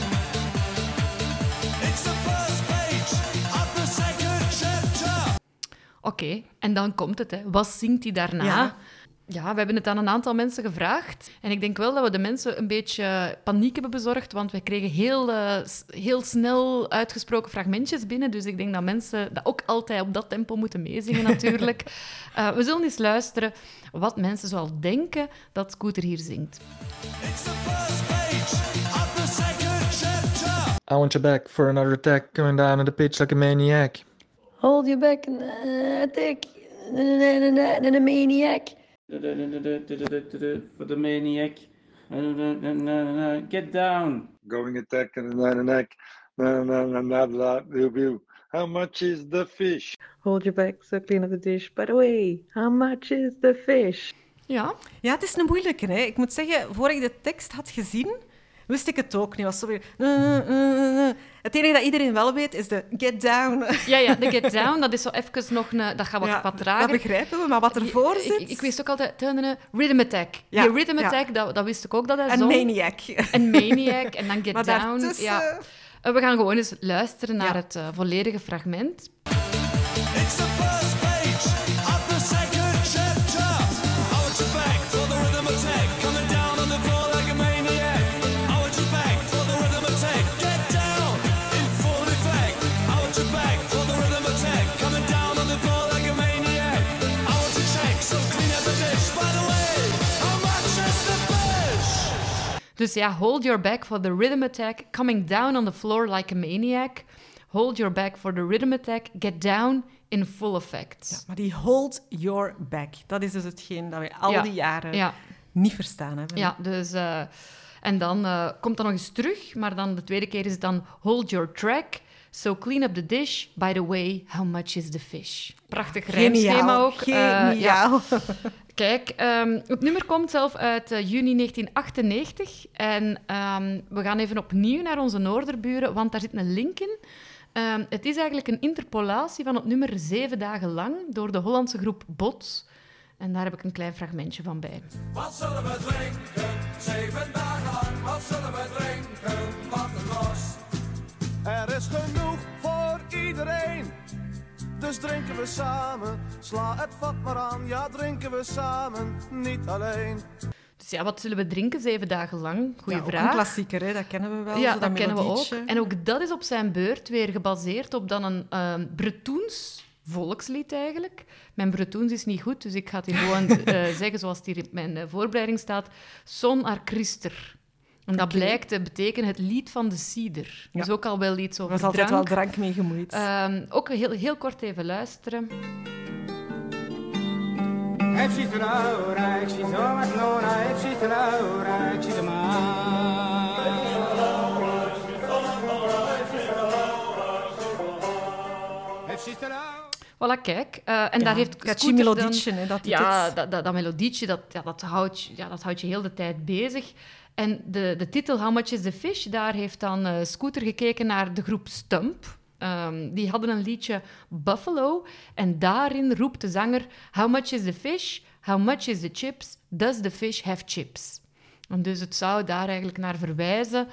It's the first page of the second chapter. Oké, okay, en dan komt het. Hè. Wat zingt hij daarna? Ja. Ja, we hebben het aan een aantal mensen gevraagd. En ik denk wel dat we de mensen een beetje paniek hebben bezorgd, want wij kregen heel, uh, heel snel uitgesproken fragmentjes binnen. Dus ik denk dat mensen dat ook altijd op dat tempo moeten meezingen natuurlijk. uh, we zullen eens luisteren wat mensen zoal denken dat Scooter hier zingt. It's the first page of the second chapter. I want you back for another attack, coming down on the pitch like a maniac. Hold you back and uh, attack and a maniac. For the maniac. Get down. Going attack and then neck. How much is the fish? Hold your back, so clean up the dish. By the way, how much is the fish? Ja. Ja, het is een moeilijke. Hè? Ik moet zeggen, voor ik de tekst had gezien, wist ik het ook niet. Was zo weer... Het enige dat iedereen wel weet, is de get down. Ja, ja, de get down, dat is zo even nog een... Dat gaat wat, ja, wat trager. Dat begrijpen we, maar wat ervoor zit... Ik, ik wist ook altijd... Een rhythm attack. Ja, Die rhythm ja. attack, dat, dat wist ik ook dat hij En zong. maniac. En maniac, en dan get maar down. daartussen... Ja. We gaan gewoon eens luisteren naar ja. het uh, volledige fragment. It's the first page of the second chapter. I want you back for the rhythm attack. Coming down on the floor like a maniac. I want you back for the rhythm attack. Get down in full effect. I want you back for the rhythm attack. Coming down on the floor like fish? By the way, how much is the fish? Dus ja, hold your back for the rhythm attack, coming down on the floor like a maniac. Hold your back for the rhythm attack, get down in full effect. Ja, maar die hold your back, dat is dus hetgeen dat wij al Ja, die jaren ja. niet verstaan hebben. Ja, dus... uh, en dan uh, komt dat nog eens terug, maar dan de tweede keer is het dan hold your track, so clean up the dish, by the way, how much is the fish? Prachtig rijmschema Geniaal, ook. Uh, ja. geniaal. Kijk, um, het nummer komt zelf uit uh, juni negentien achtennegentig en um, we gaan even opnieuw naar onze noorderburen, want daar zit een link in. Um, het is eigenlijk een interpolatie van het nummer Zeven dagen lang door de Hollandse groep Bots. En daar heb ik een klein fragmentje van bij. Wat zullen we drinken? Zeven dagen lang. Wat zullen we drinken? Wat een los. Er is genoeg voor iedereen. Dus drinken we samen. Sla het vat maar aan. Ja, drinken we samen. Niet alleen. Dus ja, wat zullen we drinken zeven dagen lang? Goeie Ja, ook vraag. een klassieker, hè? Dat kennen we wel. Ja, zo dat kennen we ook. melodietje. En ook dat is op zijn beurt weer gebaseerd op dan een uh, Bretoens volkslied eigenlijk. Mijn Bretoens is niet goed, dus ik ga het hier gewoon uh, zeggen zoals het hier in mijn uh, voorbereiding staat. Son ar Christer. En dat Oké. blijkt te betekenen het lied van de cider. Ja. Dus ook al wel iets Er over was altijd drank. wel drank mee gemoeid. Um, ook heel, heel kort even luisteren. Heb je het nou, rijk, je zo met Nona, heb je het nou, rijk, je de maan. Heb je het nou? Voilà, kijk. Uh, en Ja, daar heeft catchy Scooter dan- melodietje, hè, dat doet Ja, het. dat, dat, dat melodietje, dat, ja, dat, houdt, ja, dat houdt je heel de tijd bezig. En de, de titel How Much is the Fish, daar heeft dan uh, Scooter gekeken naar de groep Stump. Um, die hadden een liedje Buffalo. En daarin roept de zanger How much is the fish? How much is the chips? Does the fish have chips? En dus het zou daar eigenlijk naar verwijzen.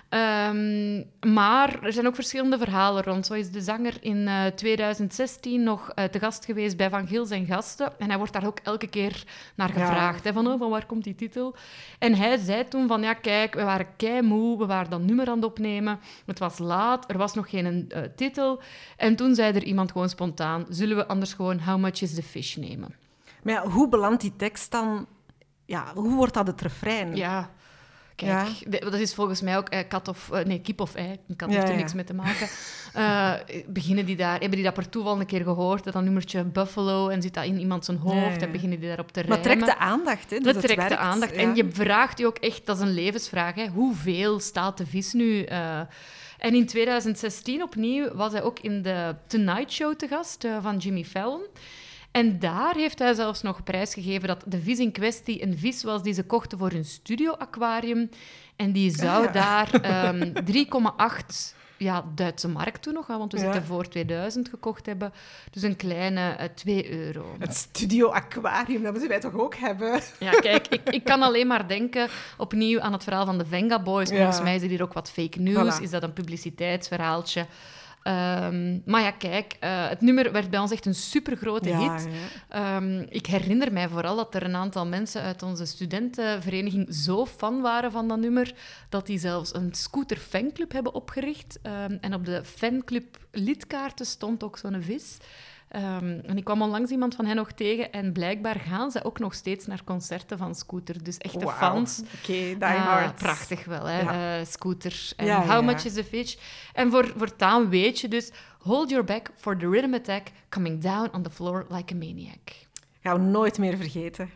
Um, maar er zijn ook verschillende verhalen rond. Zo is de zanger in uh, twintig zestien nog uh, te gast geweest bij Van Gils en Gasten. En hij wordt daar ook elke keer naar gevraagd. Hè, van, oh, van waar komt die titel? En hij zei toen van, ja kijk, we waren keimoe, we waren dat nummer aan het opnemen. Het was laat, er was nog geen uh, titel. En toen zei er iemand gewoon spontaan, zullen we anders gewoon How Much is the Fish nemen? Maar ja, hoe belandt die tekst dan... Ja, hoe wordt dat het refrein? Ja... Kijk, Ja. de- dat is volgens mij ook eh, kat of... eh, nee, kip of ei. Een kat Ja, heeft er ja. niks mee te maken. Eh, beginnen die daar... Hebben die dat per toeval een keer gehoord? Dat nummertje Buffalo en zit dat in iemand zijn hoofd Ja, ja. en beginnen die daarop te Maar rijmen. het trekt de aandacht, hè? Dus Dat het trekt de werkt, aandacht. ja. En je vraagt je ook echt... Dat is een levensvraag, hè. Hoeveel staat de vis nu? eh? En in twintig zestien opnieuw was hij ook in de Tonight Show te gast eh, van Jimmy Fallon. En daar heeft hij zelfs nog prijsgegeven dat de vis in kwestie een vis was die ze kochten voor hun studio-aquarium. En die zou Ah. daar ehm drie komma acht ja, Duitse mark toen nog, hè, want we Ja. zitten voor tweeduizend gekocht hebben. Dus een kleine eh, twee euro. Het studio aquarium, dat moeten wij toch ook hebben? Ja, kijk, ik, ik kan alleen maar denken opnieuw aan het verhaal van de Venga Boys. Ja. Volgens mij is er hier ook wat fake news. Voilà. Is dat een publiciteitsverhaaltje? Ehm, maar ja, kijk, eh, het nummer werd bij ons echt een supergrote Ja, hit. ja. Ehm, ik herinner mij vooral dat er een aantal mensen uit onze studentenvereniging zo fan waren van dat nummer, dat die zelfs een scooter fanclub hebben opgericht. Ehm, en op de fanclub lidkaarten stond ook zo'n vis. Ehm, en ik kwam onlangs iemand van hen nog tegen en blijkbaar gaan ze ook nog steeds naar concerten van Scooter. Dus echte Wauw. fans. Oké, die Ah, hard. prachtig wel, hè? Ja. Eh, Scooter. En Ja, How ja. Much is the Fish? En voor, voortaan weet je dus... Hold your back for the rhythm attack, coming down on the floor like a maniac. Gaan we nooit meer vergeten.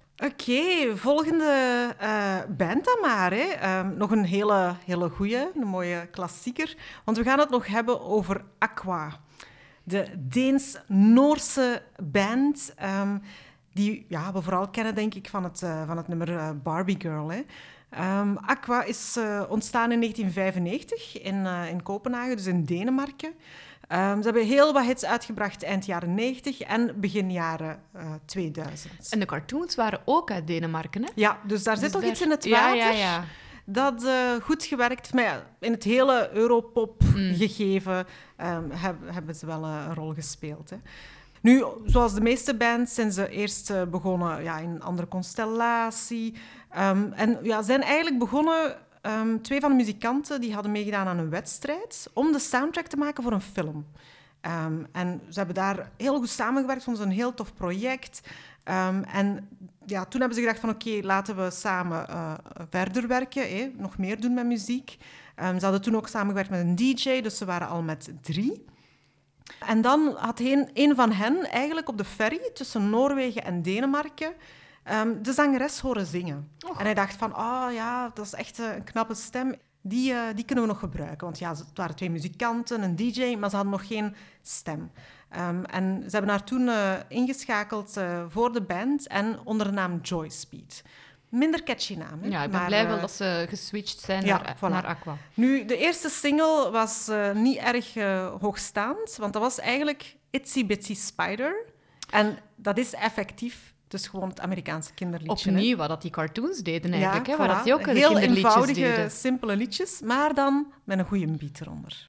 Oké, volgende eh, band dan maar. Hè. Ehm, nog een hele, hele goeie, een mooie klassieker. Want we gaan het nog hebben over Aqua. De Deens-Noorse band, ehm, die ja, we vooral kennen, denk ik, van het, eh, van het nummer eh, Barbie Girl. Hè. Ehm, Aqua is eh, ontstaan in negentien vijfennegentig in, eh, in Kopenhagen, dus in Denemarken. Ehm, ze hebben heel wat hits uitgebracht eind jaren negentig en begin jaren eh, tweeduizend. En de cartoons waren ook uit Denemarken, hè? Ja, dus daar Dus zit toch daar- iets in het Ja, water ja, ja. dat eh, goed gewerkt. Maar ja, in het hele Europop-gegeven Mm. hebben ze wel eh, een rol gespeeld. Hè. Nu, zoals de meeste bands zijn ze eerst eh, begonnen ja, in een andere constellatie. Ehm, en ja, zijn eigenlijk begonnen... ehm, twee van de muzikanten die hadden meegedaan aan een wedstrijd om de soundtrack te maken voor een film. Ehm, en ze hebben daar heel goed samengewerkt, vonden ze een heel tof project. Um, en ja, toen hebben ze gedacht van oké, okay, laten we samen uh, verder werken, hè, nog meer doen met muziek. Um, ze hadden toen ook samengewerkt met een D J, dus ze waren al met drie. En dan had een, een van hen eigenlijk op de ferry tussen Noorwegen en Denemarken um, de zangeres horen zingen. Och. En hij dacht van, oh ja, dat is echt een knappe stem. Die, uh, die kunnen we nog gebruiken. Want ja, het waren twee muzikanten, een D J, maar ze hadden nog geen stem. Um, en ze hebben haar toen uh, ingeschakeld uh, voor de band en onder de naam Joy Speed. Minder catchy naam. Hè? Ja, ik ben maar, blij uh, wel dat ze geswitcht zijn ja, naar, voilà. naar Aqua. Nu, de eerste single was uh, niet erg uh, hoogstaand, want dat was eigenlijk Itsy Bitsy Spider. En dat is effectief dus gewoon het Amerikaanse kinderliedje. Opnieuw, hè? wat dat die cartoons deden eigenlijk. Ja, hè, waar voilà. dat die ook de heel kinderliedjes eenvoudige, deden. simpele liedjes, maar dan met een goede beat eronder.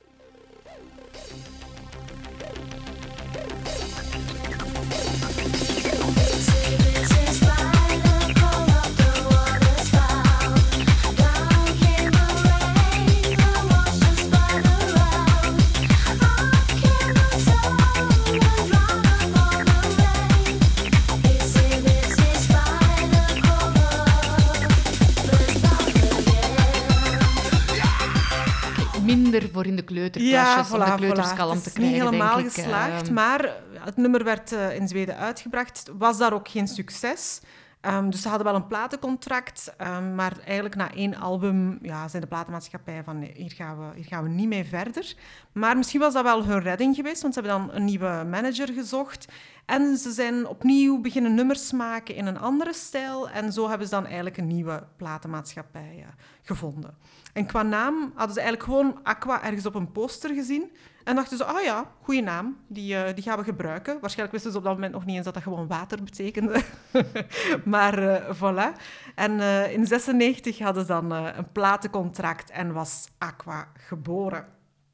Minder voor in de kleuterklasjes, ja, om voilà, de kleuterskalm voilà. te Het is krijgen, niet helemaal denk ik. geslaagd, Uh, maar het nummer werd uh, in Zweden uitgebracht. Was daar ook geen succes. Um, dus ze hadden wel een platencontract, um, maar eigenlijk na één album ja, zijn de platenmaatschappijen van nee, hier, gaan we, hier gaan we niet mee verder. Maar misschien was dat wel hun redding geweest, want ze hebben dan een nieuwe manager gezocht. En ze zijn opnieuw beginnen nummers maken in een andere stijl. En zo hebben ze dan eigenlijk een nieuwe platenmaatschappij uh, gevonden. En qua naam hadden ze eigenlijk gewoon Aqua ergens op een poster gezien. En dachten ze, ah oh ja, goede naam, die, uh, die gaan we gebruiken. Waarschijnlijk wisten ze op dat moment nog niet eens dat dat gewoon water betekende. maar uh, voilà. En uh, in zesennegentig hadden ze dan uh, een platencontract en was Aqua geboren.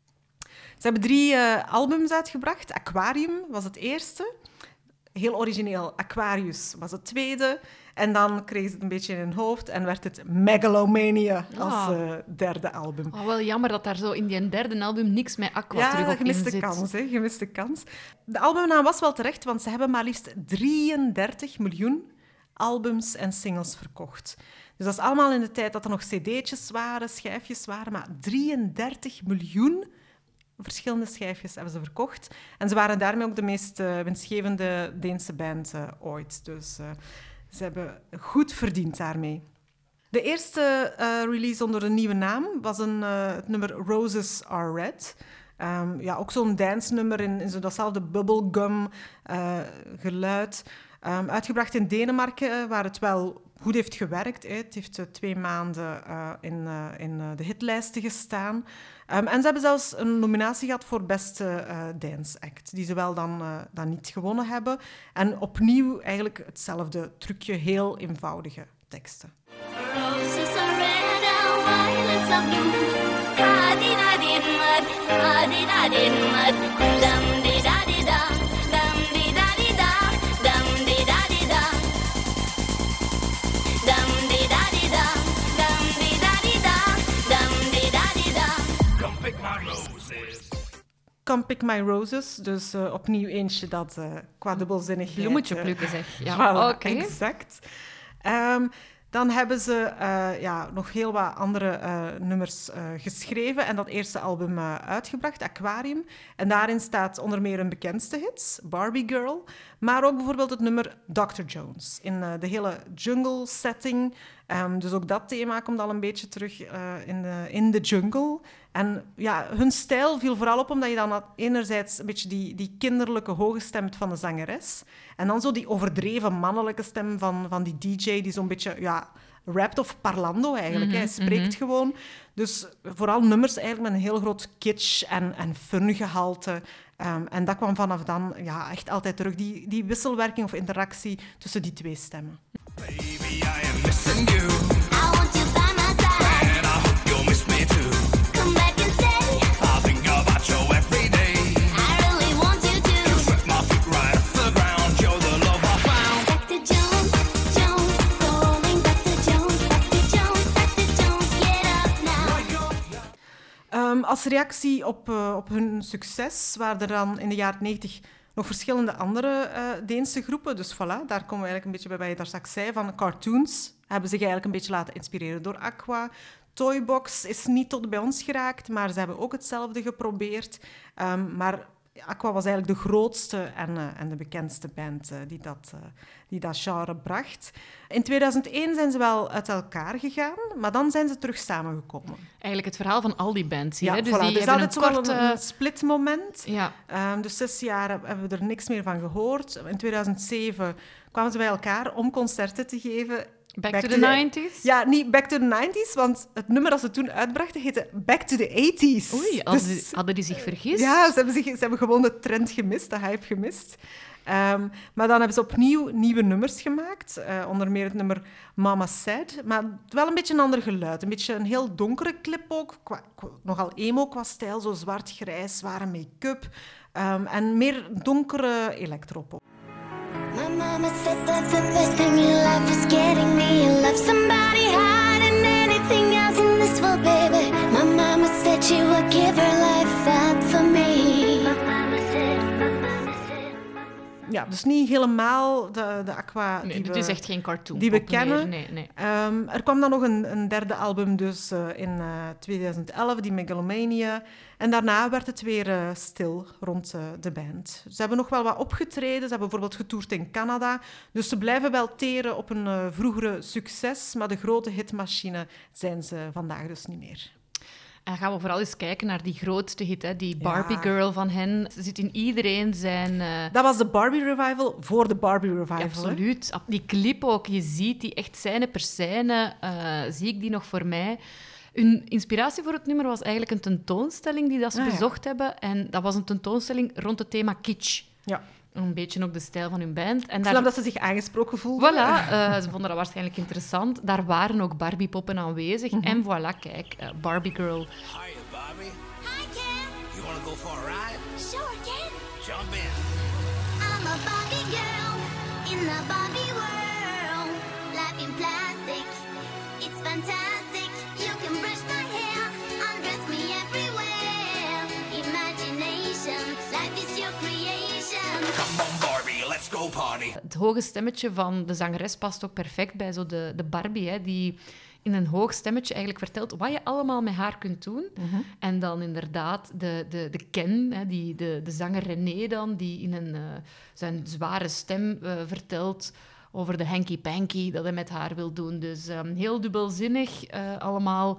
Ze hebben drie uh, albums uitgebracht. Aquarium was het eerste. Heel origineel. Aquarius was het tweede. En dan kregen ze het een beetje in hun hoofd en werd het Megalomania als Ah. uh, derde album. Oh, wel jammer dat daar zo in die derde album niks met Aqua Ja, terug op in gemiste zit. kans, hè? Gemiste kans. De albumnaam was wel terecht, want ze hebben maar liefst drieëndertig miljoen albums en singles verkocht. Dus dat is allemaal in de tijd dat er nog cd'tjes waren, schijfjes waren, maar drieëndertig miljoen verschillende schijfjes hebben ze verkocht. En ze waren daarmee ook de meest uh, winstgevende Deense band uh, ooit. Dus uh, ze hebben goed verdiend daarmee. De eerste uh, release onder een nieuwe naam was een, uh, het nummer Roses Are Red. Um, ja, ook zo'n dance-nummer in, in zo datzelfde bubblegum uh, geluid. Um, uitgebracht in Denemarken, uh, waar het wel goed heeft gewerkt. Hè. Het heeft uh, twee maanden uh, in, uh, in uh, de hitlijsten gestaan. Um, en ze hebben zelfs een nominatie gehad voor beste uh, dance act, die ze wel dan, uh, dan niet gewonnen hebben. En opnieuw eigenlijk hetzelfde trucje, heel eenvoudige teksten. Roses are red and violets are blue. Da-di-da-di-mud, da-di-da-di-mud. Dum-di-da-di-da, dum-di-da-di-da, dum-di-da-di-da. Dum-di-da-di-da, dum-di-da-di-da, dum-di-da-di-da. Come pick my roses. Come Pick My Roses, dus uh, opnieuw eentje dat uh, qua dubbelzinnigheid... Bloemetje uh, plukken, zeg. Ja, voilà, oké. exact. Um, dan hebben ze uh, ja, nog heel wat andere uh, nummers uh, geschreven en dat eerste album uh, uitgebracht, Aquarium. En daarin staat onder meer hun bekendste hits, Barbie Girl, maar ook bijvoorbeeld het nummer doctor Jones, in uh, de hele jungle setting. Um, dus ook dat thema komt al een beetje terug uh, in, de, in de jungle. En ja, hun stijl viel vooral op omdat je dan had enerzijds een beetje die, die kinderlijke hoge stem van de zangeres en dan zo die overdreven mannelijke stem van, van die D J die zo'n beetje ja, rapt of parlando eigenlijk. Mm-hmm, Hij spreekt mm-hmm. gewoon. Dus vooral nummers eigenlijk met een heel groot kitsch en, en fun gehalte. Um, en dat kwam vanaf dan ja, echt altijd terug, die, die wisselwerking of interactie tussen die twee stemmen. Baby, I am missing you. I want you by my side. And I hope you'll miss me too. Come back and stay. I think about you every day. I really want you to. You swept my feet right off the ground. You're the love I found. Back to Jones, Jones, going back to Jones, back to Jones, back to Jones, get up now. Um, als reactie op, uh, op hun succes waren er dan in de jaren negentig nog verschillende andere uh, Deense groepen. Dus voilà, daar komen we eigenlijk een beetje bij wat je daar straks zei. Van cartoons hebben zich eigenlijk een beetje laten inspireren door Aqua. Toybox is niet tot bij ons geraakt, maar ze hebben ook hetzelfde geprobeerd. Um, maar Aqua was eigenlijk de grootste en, uh, en de bekendste band uh, die, dat, uh, die dat genre bracht. In tweeduizend één zijn ze wel uit elkaar gegaan, maar dan zijn ze terug samengekomen. Eigenlijk het verhaal van al die bands hier. Ja, hè? Dus voilà. die Er is hebben altijd een wel korte... een, een splitmoment. Ja. Um, dus zes jaar hebben we er niks meer van gehoord. In tweeduizend zeven kwamen ze bij elkaar om concerten te geven. Back, back to, to the nineties? Ja, niet Back to the nineties, want het nummer dat ze toen uitbrachten heette Back to the eighties. Oei, hadden, dus, die, hadden die zich vergist? Ja, ze hebben, zich, ze hebben gewoon de trend gemist, de hype gemist. Um, maar dan hebben ze opnieuw nieuwe nummers gemaakt. Uh, onder meer het nummer Mama Said. Maar wel een beetje een ander geluid. Een beetje een heel donkere clip ook. Qua, qua, nogal emo qua stijl, zo zwart-grijs, zware make-up. Um, en meer donkere electropop. My mama said that the best thing in life is getting me in love. Somebody higher than anything else in this world, baby. My mama said she would give her life up for me. My mama said, my mama said. Ja, dus niet helemaal de, de Aqua Nee, die dit we, is echt geen cartoon die we kennen. Nee, nee. Um, er kwam dan nog een, een derde album dus uh, in uh, tweeduizend elf, die Megalomania. En daarna werd het weer uh, stil rond uh, de band. Ze hebben nog wel wat opgetreden. Ze hebben bijvoorbeeld getoerd in Canada. Dus ze blijven wel teren op een uh, vroegere succes. Maar de grote hitmachine zijn ze vandaag dus niet meer. En gaan we vooral eens kijken naar die grootste hit, hè? Die Barbie ja. Girl van hen. Ze zit in iedereen zijn... Uh... Dat was de Barbie Revival voor de Barbie Revival. Ja, absoluut. Hè? Die clip ook. Je ziet die echt scène per scène. Uh, zie ik die nog voor mij. Hun inspiratie voor het nummer was eigenlijk een tentoonstelling die dat ze ah, bezocht ja. hebben. En dat was een tentoonstelling rond het thema kitsch. Ja. Een beetje ook de stijl van hun band. En daar... dat ze zich aangesproken voelden. Voilà, uh, ze vonden dat waarschijnlijk interessant. Daar waren ook Barbie-poppen aanwezig. Mm-hmm. En voilà, kijk, uh, Barbie Girl. Hiya, Barbie. Hi, Ken. You want to go for a ride? Sure, Ken. Jump in. I'm a Barbie girl in the Barbie world. Life in plastic, it's fantastic. You can brush my hair, undress me everywhere. Imagination, life is your creation. Come on, Barbie, let's go party. Het hoge stemmetje van de zangeres past ook perfect bij zo de, de Barbie, hè, die in een hoog stemmetje eigenlijk vertelt wat je allemaal met haar kunt doen. Mm-hmm. En dan inderdaad de, de, de Ken, hè, die, de, de zanger René dan, die in een, uh, zijn zware stem uh, vertelt over de hanky-panky dat hij met haar wil doen. Dus um, heel dubbelzinnig uh, allemaal.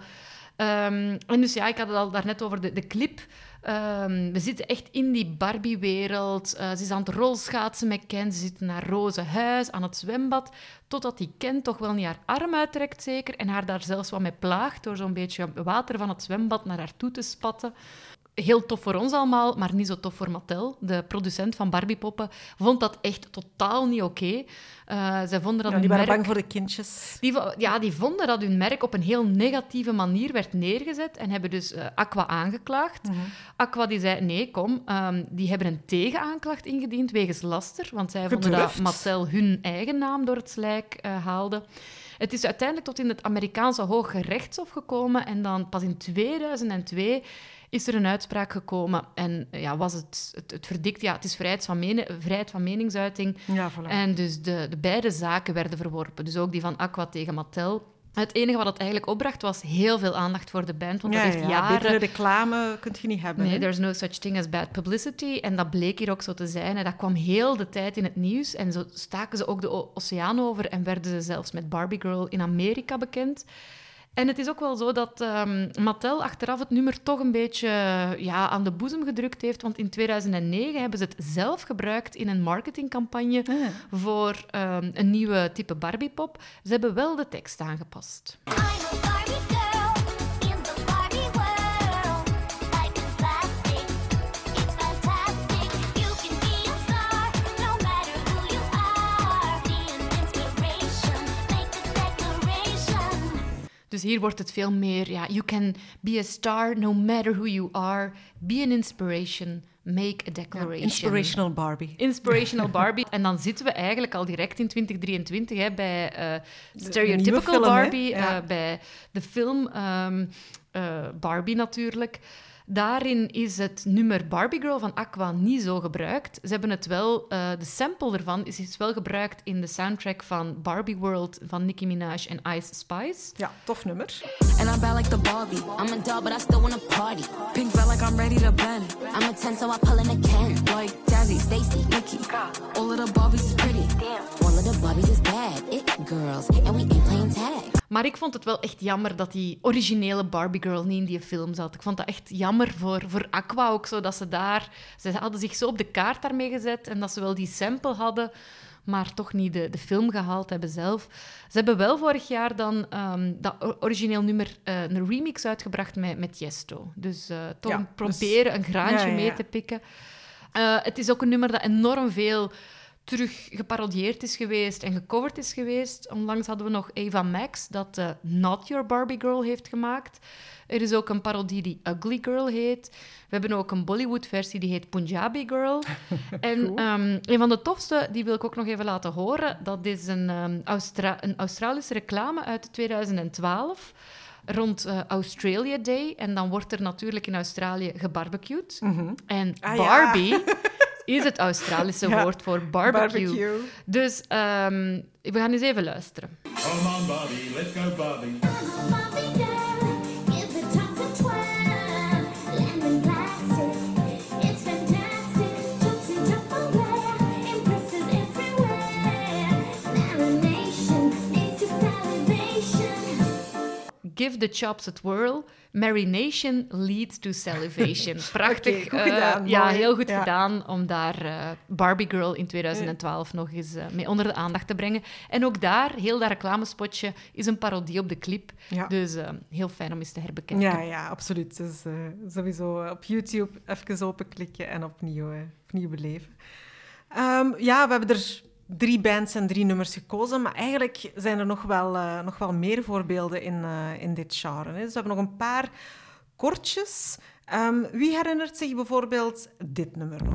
Um, en dus ja, ik had het al daarnet over de, de clip. Um, we zitten echt in die Barbie-wereld. Uh, ze is aan het rolschaatsen met Ken. Ze zit in haar roze huis, aan het zwembad. Totdat die Ken toch wel niet haar arm uittrekt, zeker. En haar daar zelfs wat mee plaagt door zo'n beetje water van het zwembad naar haar toe te spatten. Heel tof voor ons allemaal, maar niet zo tof voor Mattel. De producent van Barbiepoppen vond dat echt totaal niet oké. Okay. Uh, zij vonden dat ja, die hun waren merk... bang voor de kindjes. Die, ja, die vonden dat hun merk op een heel negatieve manier werd neergezet en hebben dus uh, Aqua aangeklaagd. Mm-hmm. Aqua die zei, nee, kom, um, die hebben een tegenaanklacht ingediend wegens laster, want zij vonden dat Mattel hun eigen naam door het slijk uh, haalde. Het is uiteindelijk tot in het Amerikaanse Hoge Rechtshof gekomen en dan pas in tweeduizend twee is er een uitspraak gekomen en ja, was het, het, het verdikt, ja, het is vrijheid van, men, vrijheid van meningsuiting. Ja, voilà. En dus de, de beide zaken werden verworpen. Dus ook die van Aqua tegen Mattel. Het enige wat het eigenlijk opbracht was heel veel aandacht voor de band, want ja, dat heeft ja, jaren... betere reclame kun je niet hebben. Nee, hè? there's no such thing as bad publicity. En dat bleek hier ook zo te zijn. En dat kwam heel de tijd in het nieuws. En zo staken ze ook de o- oceaan over en werden ze zelfs met Barbie Girl in Amerika bekend. En het is ook wel zo dat um, Mattel achteraf het nummer toch een beetje ja, aan de boezem gedrukt heeft. Want in tweeduizend negen hebben ze het zelf gebruikt in een marketingcampagne ah. voor um, een nieuwe type Barbiepop. Ze hebben wel de tekst aangepast. Dus hier wordt het veel meer, ja, you can be a star no matter who you are. Be an inspiration, make a declaration. Ja, inspirational Barbie. Inspirational Barbie. En dan zitten we eigenlijk al direct in twintig drieëntwintig hè, bij uh, Stereotypical film, Barbie, ja. uh, bij de film um, uh, Barbie natuurlijk. Daarin is het nummer Barbie Girl van Aqua niet zo gebruikt. Ze hebben het wel, uh, de sample ervan is, is wel gebruikt in de soundtrack van Barbie World van Nicki Minaj en Ice Spice. Ja, tof nummer. And I'm bad like the Barbie. I'm a doll, but I still wanna party. Pink felt like I'm ready to bend. I'm a ten, so I pull in a can. Like Jazzy, Stacy, Nikki. All of the Barbies is pretty. All of the Barbies is bad. It girls, and we ain't playing tag. Maar ik vond het wel echt jammer dat die originele Barbie Girl niet in die film zat. Ik vond dat echt jammer voor, voor Aqua ook, zo dat ze daar... Ze hadden zich zo op de kaart daarmee gezet en dat ze wel die sample hadden, maar toch niet de, de film gehaald hebben zelf. Ze hebben wel vorig jaar dan um, dat origineel nummer uh, een remix uitgebracht met, met Tiesto. Dus uh, toch Ja, proberen dus- een graantje Ja, ja, ja. mee te pikken. Uh, het is ook een nummer dat enorm veel terug geparodieerd is geweest en gecoverd is geweest. Onlangs hadden we nog Ava Max, dat uh, Not Your Barbie Girl heeft gemaakt. Er is ook een parodie die Ugly Girl heet. We hebben ook een Bollywood-versie die heet Punjabi Girl. En um, een van de tofste, die wil ik ook nog even laten horen, dat is een, um, Austra- een Australische reclame uit tweeduizend twaalf rond uh, Australia Day. En dan wordt er natuurlijk in Australië gebarbecued. Mhm. En Ah, ja. Barbie is het Australische Ja, woord voor barbecue. barbecue. Dus um, we gaan eens even luisteren. Come on, Barbie, let's go, Barbie. Barbie girl, give the top a twirl. Land in plastic, it's fantastic. Jumps in Tupperware, impresses everywhere. Marination leads to salivation. Give the chops a twirl. Marination leads to salivation. Prachtig. Oké, goed eh, gedaan, ja, mooi. heel goed Ja. gedaan om daar uh, Barbie Girl in tweeduizend twaalf nog eens uh, mee onder de aandacht te brengen. En ook daar, heel dat reclamespotje, is een parodie op de clip. Ja. Dus uh, heel fijn om eens te herbekijken. Ja, ja, absoluut. Dus uh, sowieso op YouTube even openklikken en opnieuw, uh, opnieuw beleven. Um, ja, we hebben er drie bands en drie nummers gekozen, maar eigenlijk zijn er nog wel, uh, nog wel meer voorbeelden in, uh, in dit genre. Hè. Dus we hebben nog een paar kortjes. Um, wie herinnert zich bijvoorbeeld dit nummer nog?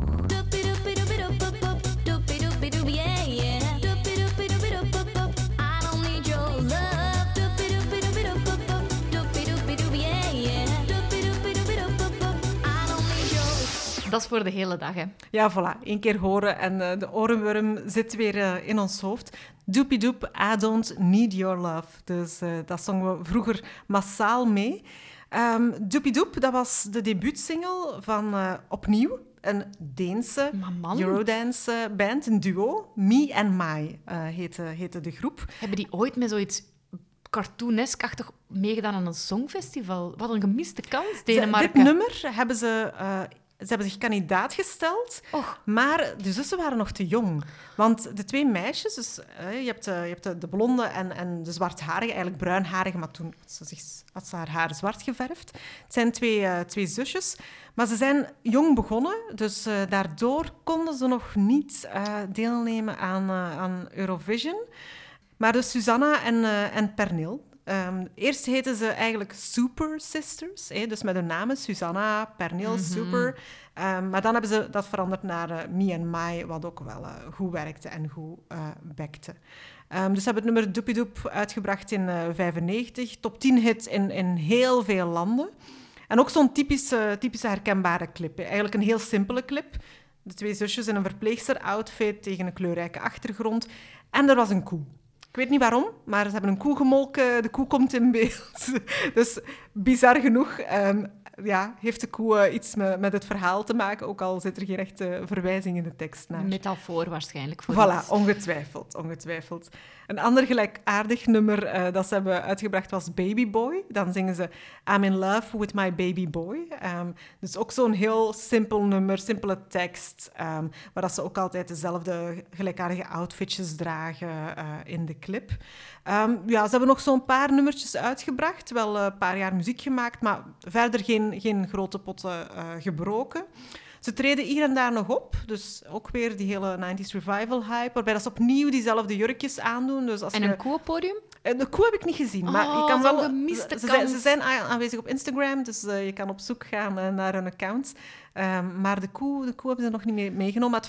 Dat is voor de hele dag, hè. Ja, voilà. Eén keer horen en uh, de orenworm zit weer uh, in ons hoofd. Doopie doop, I don't need your love. Dus uh, dat zongen we vroeger massaal mee. Um, Doopie doop, dat was de debuutsingle van uh, opnieuw een Deense Maar man. Eurodance band, een duo. Me and My uh, heette, heette de groep. Hebben die ooit met zoiets cartoonesk-achtig meegedaan aan een songfestival? Wat een gemiste kans, Denemarken. Dit nummer hebben ze... Uh, Ze hebben zich kandidaat gesteld, Och. maar de zussen waren nog te jong. Want de twee meisjes, dus, uh, je hebt, uh, je hebt de, de blonde en, en de zwartharige, eigenlijk bruinharige, maar toen had ze, zich, had ze haar haar zwart geverfd. Het zijn twee, uh, twee zusjes, maar ze zijn jong begonnen, dus uh, daardoor konden ze nog niet uh, deelnemen aan, uh, aan Eurovision. Maar dus Susanna en, uh, en Pernil. Um, eerst heten ze eigenlijk Super Sisters, hè, dus met hun namen Susanna, Pernil, Mhm. Super. Um, maar dan hebben ze dat veranderd naar uh, Me and My, wat ook wel uh, goed werkte en goed uh, bekte. Um, dus ze hebben het nummer Doopie Doop uitgebracht in uh, vijfennegentig, top tien hit in, in heel veel landen. En ook zo'n typische, typische herkenbare clip, hè. Eigenlijk een heel simpele clip. De twee zusjes in een verpleegster-outfit tegen een kleurrijke achtergrond. En er was een koe. Ik weet niet waarom, maar ze hebben een koe gemolken. De koe komt in beeld. Dus bizar genoeg um, ja, heeft de koe uh, iets me, met het verhaal te maken, ook al zit er geen echte verwijzing in de tekst naar. Een metafoor waarschijnlijk voor Voilà, iets. ongetwijfeld, ongetwijfeld. Een ander gelijkaardig nummer uh, dat ze hebben uitgebracht was Baby Boy. Dan zingen ze I'm in love with my baby boy. Um, dus ook zo'n heel simpel nummer, simpele tekst, um, waar dat ze ook altijd dezelfde gelijkaardige outfitjes dragen uh, in de clip. Um, ja, ze hebben nog zo'n paar nummertjes uitgebracht, wel een paar jaar muziek gemaakt, maar verder geen, geen grote potten uh, gebroken. Ze treden hier en daar nog op, dus ook weer die hele nineties revival hype, waarbij dat ze opnieuw diezelfde jurkjes aandoen. Dus als En je... een koe op podium? De koe heb ik niet gezien, maar Oh, je kan zo'n wel... gemiste ze, zijn, kans. ze zijn a- aanwezig op Instagram, dus uh, je kan op zoek gaan uh, naar hun account. Um, maar de koe, de koe hebben ze nog niet mee, meegenomen. Maar het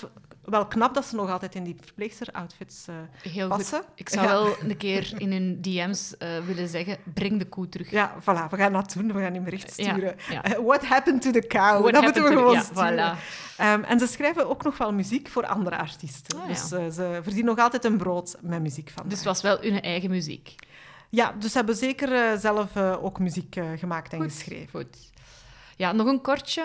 wel knap dat ze nog altijd in die verpleegster-outfits uh, Heel passen. goed. Ik zou Ja. wel een keer in hun D M's uh, willen zeggen, breng de koe terug. Ja, voilà, we gaan dat doen. We gaan die bericht sturen. Ja, ja. Uh, what happened to the cow? What dat moeten we happened to- gewoon ja, sturen. voilà. Um, en ze schrijven ook nog wel muziek voor andere artiesten. Ah, ja. Dus uh, ze verdienen nog altijd een brood met muziek vandaag. Dus het was wel hun eigen muziek. Ja, dus ze hebben zeker uh, zelf uh, ook muziek uh, gemaakt en Goed, geschreven. Goed. Ja, nog een kortje.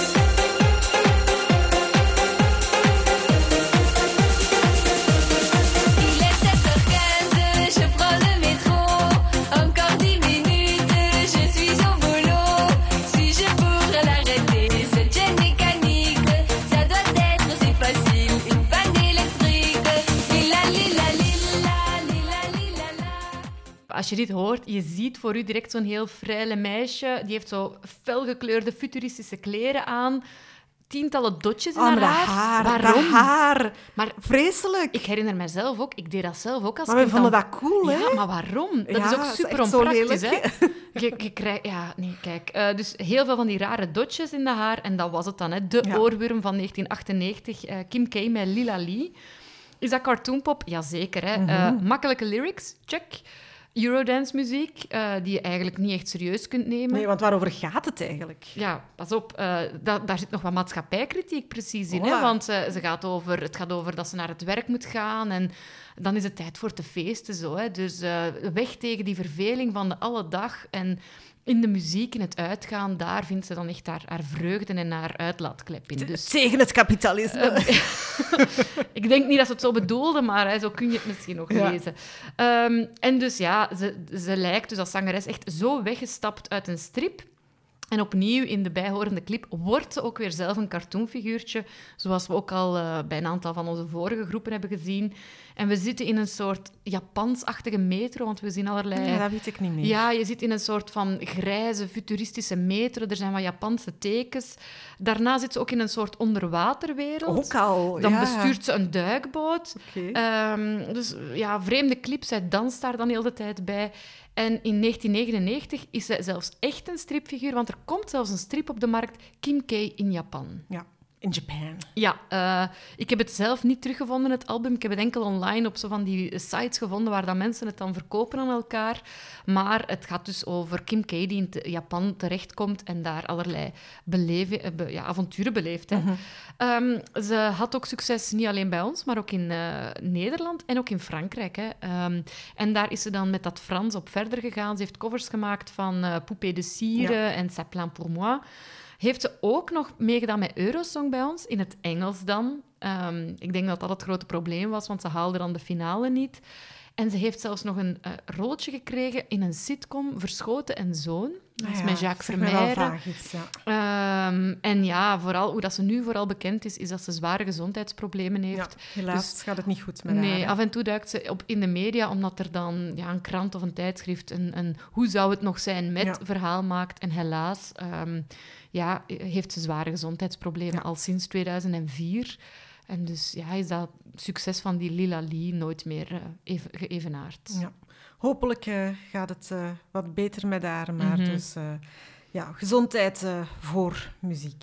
Il est sept heures quinze, je prends le métro. Encore dix minutes, je suis au boulot. Suis-je pour l'arrêter, cette chaîne mécanique? Ça doit être si facile, une panne électrique. Lila, lila, lila, lila, lila, la. Als je dit hoort, je ziet voor u direct zo'n heel frêle meisje. Die heeft zo felgekleurde futuristische kleren aan. Tientallen dotjes in Oh, maar haar dat haar, Waarom? dat haar. Maar Vreselijk. ik herinner mezelf ook, ik deed dat zelf ook als Maar we kind. vonden dan- dat cool, hè? Ja, maar waarom? Dat Ja, is ook dat is super echt zo onpraktisch, hè? lelijk. Je, je krijgt... Ja, nee, kijk. Uh, dus heel veel van die rare dotjes in de haar. En dat was het dan, hè. De Ja. oorworm van negentien achtennegentig. Uh, Kim K met Lila Lee. Is dat cartoonpop? Jazeker, hè. Mhm. Uh, makkelijke lyrics? Check. Eurodance-muziek, uh, die je eigenlijk niet echt serieus kunt nemen. Nee, want waarover gaat het eigenlijk? Ja, pas op. Uh, da- daar zit nog wat maatschappijkritiek precies in. Hè? Voilà. Want uh, ze gaat over, het gaat over dat ze naar het werk moet gaan en dan is het tijd voor te feesten. Zo, hè? Dus uh, weg tegen die verveling van de alle dag. En in de muziek, in het uitgaan, daar vindt ze dan echt haar, haar vreugde en haar uitlaatklep in. Dus, Tegen het kapitalisme. uh, ik denk niet dat ze het zo bedoelde, maar hè, zo kun je het misschien nog Ja. lezen. Um, en dus ja, ze, ze lijkt dus als zangeres echt zo weggestapt uit een strip. En opnieuw, in de bijhorende clip, wordt ze ook weer zelf een cartoonfiguurtje, zoals we ook al uh, bij een aantal van onze vorige groepen hebben gezien. En we zitten in een soort Japansachtige metro, want we zien allerlei... Ja, dat weet ik niet meer. Ja, je zit in een soort van grijze, futuristische metro. Er zijn wat Japanse tekens. Daarna zit ze ook in een soort onderwaterwereld. Ook al, Dan ja. bestuurt ze een duikboot. Oké. Um, dus ja, vreemde clips. Zij danst daar dan heel de tijd bij. En in negentien negenennegentig is ze zelfs echt een stripfiguur, want er komt zelfs een strip op de markt, Kim K in Japan. Ja, in Japan. Ja, uh, ik heb het zelf niet teruggevonden, het album. Ik heb het enkel online op zo van die sites gevonden waar dat mensen het dan verkopen aan elkaar. Maar het gaat dus over Kim K die in te- Japan terechtkomt en daar allerlei beleven, uh, be- ja, avonturen beleeft. Hè. Mhm. Um, ze had ook succes niet alleen bij ons, maar ook in uh, Nederland en ook in Frankrijk. Hè. Um, en daar is ze dan met dat Frans op verder gegaan. Ze heeft covers gemaakt van uh, Poupée de Cire Ja. en C'est plein pour moi. Heeft ze ook nog meegedaan met Eurosong bij ons, in het Engels dan. Um, ik denk dat dat het grote probleem was, want ze haalde dan de finale niet. En ze heeft zelfs nog een uh, rolletje gekregen in een sitcom, Verschoten en Zoon. Dat is Ah ja, met Jacques zeg mij wel Vermeijren. vaag iets, ja. Um, en ja, vooral, hoe dat ze nu vooral bekend is, is dat ze zware gezondheidsproblemen heeft. Ja, helaas Dus- gaat het niet goed met Nee, haar. hè. af en toe duikt ze op in de media, omdat er dan ja, een krant of een tijdschrift een, een hoe zou het nog zijn met Ja. verhaal maakt. En helaas um, ja, heeft ze zware gezondheidsproblemen Ja. al sinds tweeduizend vier. En dus ja, is dat succes van die Lila Lee nooit meer uh, even, geëvenaard. Ja. Hopelijk uh, gaat het uh, wat beter met haar, maar Mhm. dus uh, ja, gezondheid uh, voor muziek.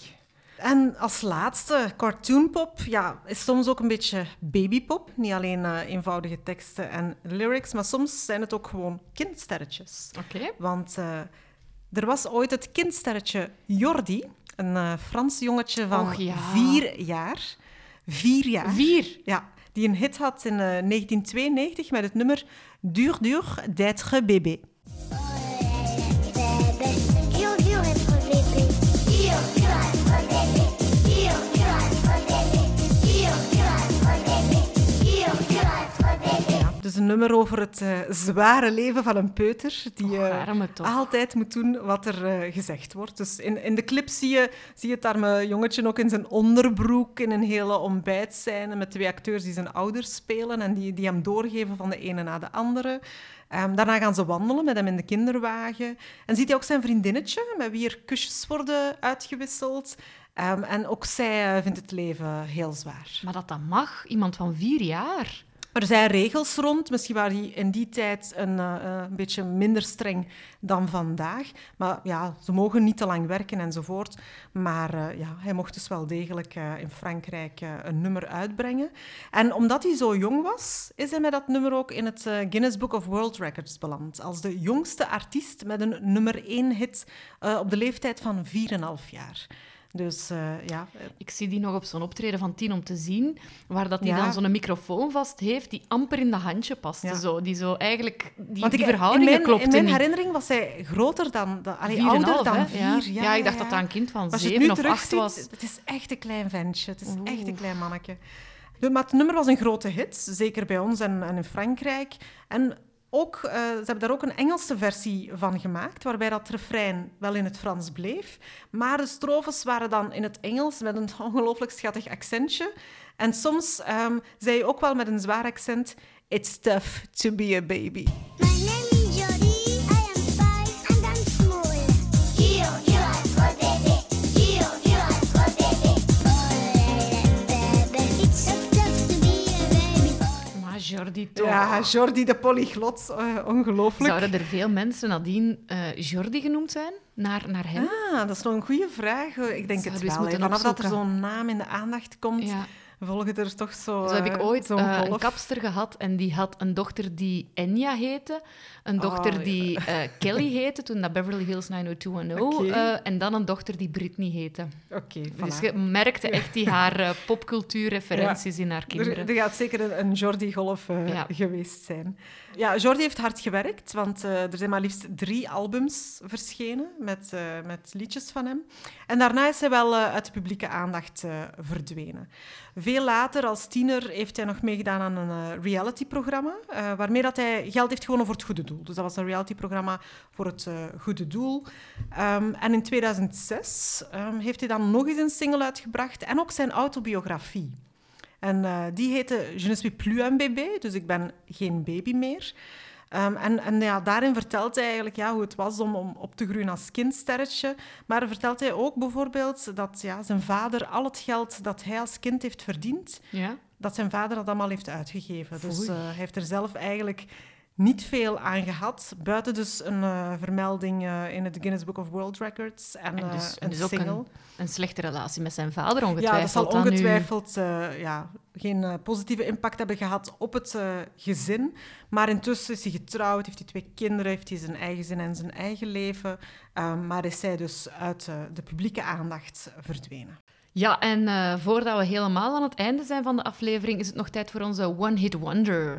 En als laatste, cartoonpop, ja, is soms ook een beetje babypop. Niet alleen uh, eenvoudige teksten en lyrics, maar soms zijn het ook gewoon kindsterretjes. Oké. Want uh, er was ooit het kindsterretje Jordi, een uh, Frans jongetje van Och, ja. vier jaar. Vier jaar. Vier? Ja, die een hit had in uh, negentien tweeënnegentig met het nummer Dur dur d'être bébé. Dur, dur être bébé. Dur, dur être bébé. Dur, dur être bébé. Dur, dur être bébé. Dur, dur être bébé. Ja, dus een nummer over het uh, zware leven van een peuter die Och, uh, arme toch. altijd moet doen wat er uh, gezegd wordt. Dus in, in de clip zie je, zie je het arme jongetje ook in zijn onderbroek in een hele ontbijtscène met twee acteurs die zijn ouders spelen en die, die hem doorgeven van de ene naar de andere. Um, daarna gaan ze wandelen met hem in de kinderwagen. En ziet hij ook zijn vriendinnetje, met wie er kusjes worden uitgewisseld. Um, en ook zij uh, vindt het leven heel zwaar. Maar dat dat mag, iemand van vier jaar. Maar er zijn regels rond. Misschien waren die in die tijd een, uh, een beetje minder streng dan vandaag. Maar ja, ze mogen niet te lang werken enzovoort. Maar uh, ja, hij mocht dus wel degelijk uh, in Frankrijk uh, een nummer uitbrengen. En omdat hij zo jong was, is hij met dat nummer ook in het uh, Guinness Book of World Records beland. Als de jongste artiest met een nummer één hit uh, op de leeftijd van vier komma vijf jaar. Dus uh, ja... Ik zie die nog op zo'n optreden van Tien om te zien, waar dat hij Ja. dan zo'n microfoon vast heeft die amper in dat handje paste. Ja. Zo, die zo eigenlijk... Die, Want die ik, verhoudingen in mijn, klopten in mijn niet. herinnering was hij groter dan... dan allee, Vier en ouder half, dan hè? vier. Ja. Ja, Ja, ik dacht ja, dat dat een kind van Als je het nu zeven of acht terugziet, was. het is echt een klein ventje. Het is Oeh. echt een klein manneke. De- Maar het nummer was een grote hit, zeker bij ons en, en in Frankrijk. En ook, uh, ze hebben daar ook een Engelse versie van gemaakt, waarbij dat refrein wel in het Frans bleef. Maar de strofes waren dan in het Engels met een ongelooflijk schattig accentje. En soms um, zei je ook wel met een zwaar accent... It's tough to be a baby. My name is Jody. I am five and I'm small. Gio, Gio, oh baby. Gio, Gio, oh baby. Oh baby, it's so tough to be a baby. Maar Jordi toch. Ja, Jordi de polyglot, uh, ongelooflijk. Zouden er veel mensen nadien uh, Jordi genoemd zijn? Naar, naar hem? Ah, dat is nog een goede vraag. Ik denk Zouden het we eens wel. hè. moeten Vanaf dat er opzoeken. zo'n naam in de aandacht komt, Ja. volgen er toch zo... Zo heb ik uh, ooit zo'n uh, een golf. kapster gehad en die had een dochter die Enya heette, een dochter Oh, ja. die uh, Kelly heette, toen dat Beverly Hills nine oh two one oh, Oké. uh, en dan een dochter die Britney heette. Oké, voilà. Dus je merkte echt die haar uh, popcultuurreferenties in haar Er, kinderen. er gaat zeker een, een Jordi-golf uh, Ja. geweest zijn. Ja, Jordi heeft hard gewerkt, want uh, er zijn maar liefst drie albums verschenen met, uh, met liedjes van hem. En daarna is hij wel uh, uit de publieke aandacht uh, verdwenen. Veel later, als tiener, heeft hij nog meegedaan aan een uh, reality-programma, uh, waarmee dat hij geld heeft gewonnen voor het goede doel. Dus dat was een reality-programma voor het uh, goede doel. Um, en in tweeduizend zes um, heeft hij dan nog eens een single uitgebracht en ook zijn autobiografie. En uh, die heette Je ne suis plus un bébé, dus ik ben geen baby meer. Um, en en ja, daarin vertelt hij eigenlijk ja, hoe het was om, om op te groeien als kindsterretje. Maar vertelt hij ook bijvoorbeeld dat ja, zijn vader al het geld dat hij als kind heeft verdiend, Ja? dat zijn vader dat allemaal heeft uitgegeven. Dus Foei. uh, hij heeft er zelf eigenlijk niet veel aan gehad, buiten dus een uh, vermelding uh, in het Guinness Book of World Records en, En uh, dus, en een dus ook single. een, een slechte relatie met zijn vader, ongetwijfeld. Ja, dat zal dan nu. ongetwijfeld uh, ja, geen uh, positieve impact hebben gehad op het uh, gezin. Maar intussen is hij getrouwd, heeft hij twee kinderen, heeft hij zijn eigen zin en zijn eigen leven. Um, maar is hij dus uit uh, de publieke aandacht verdwenen. Ja, en uh, voordat we helemaal aan het einde zijn van de aflevering, is het nog tijd voor onze One Hit Wonder.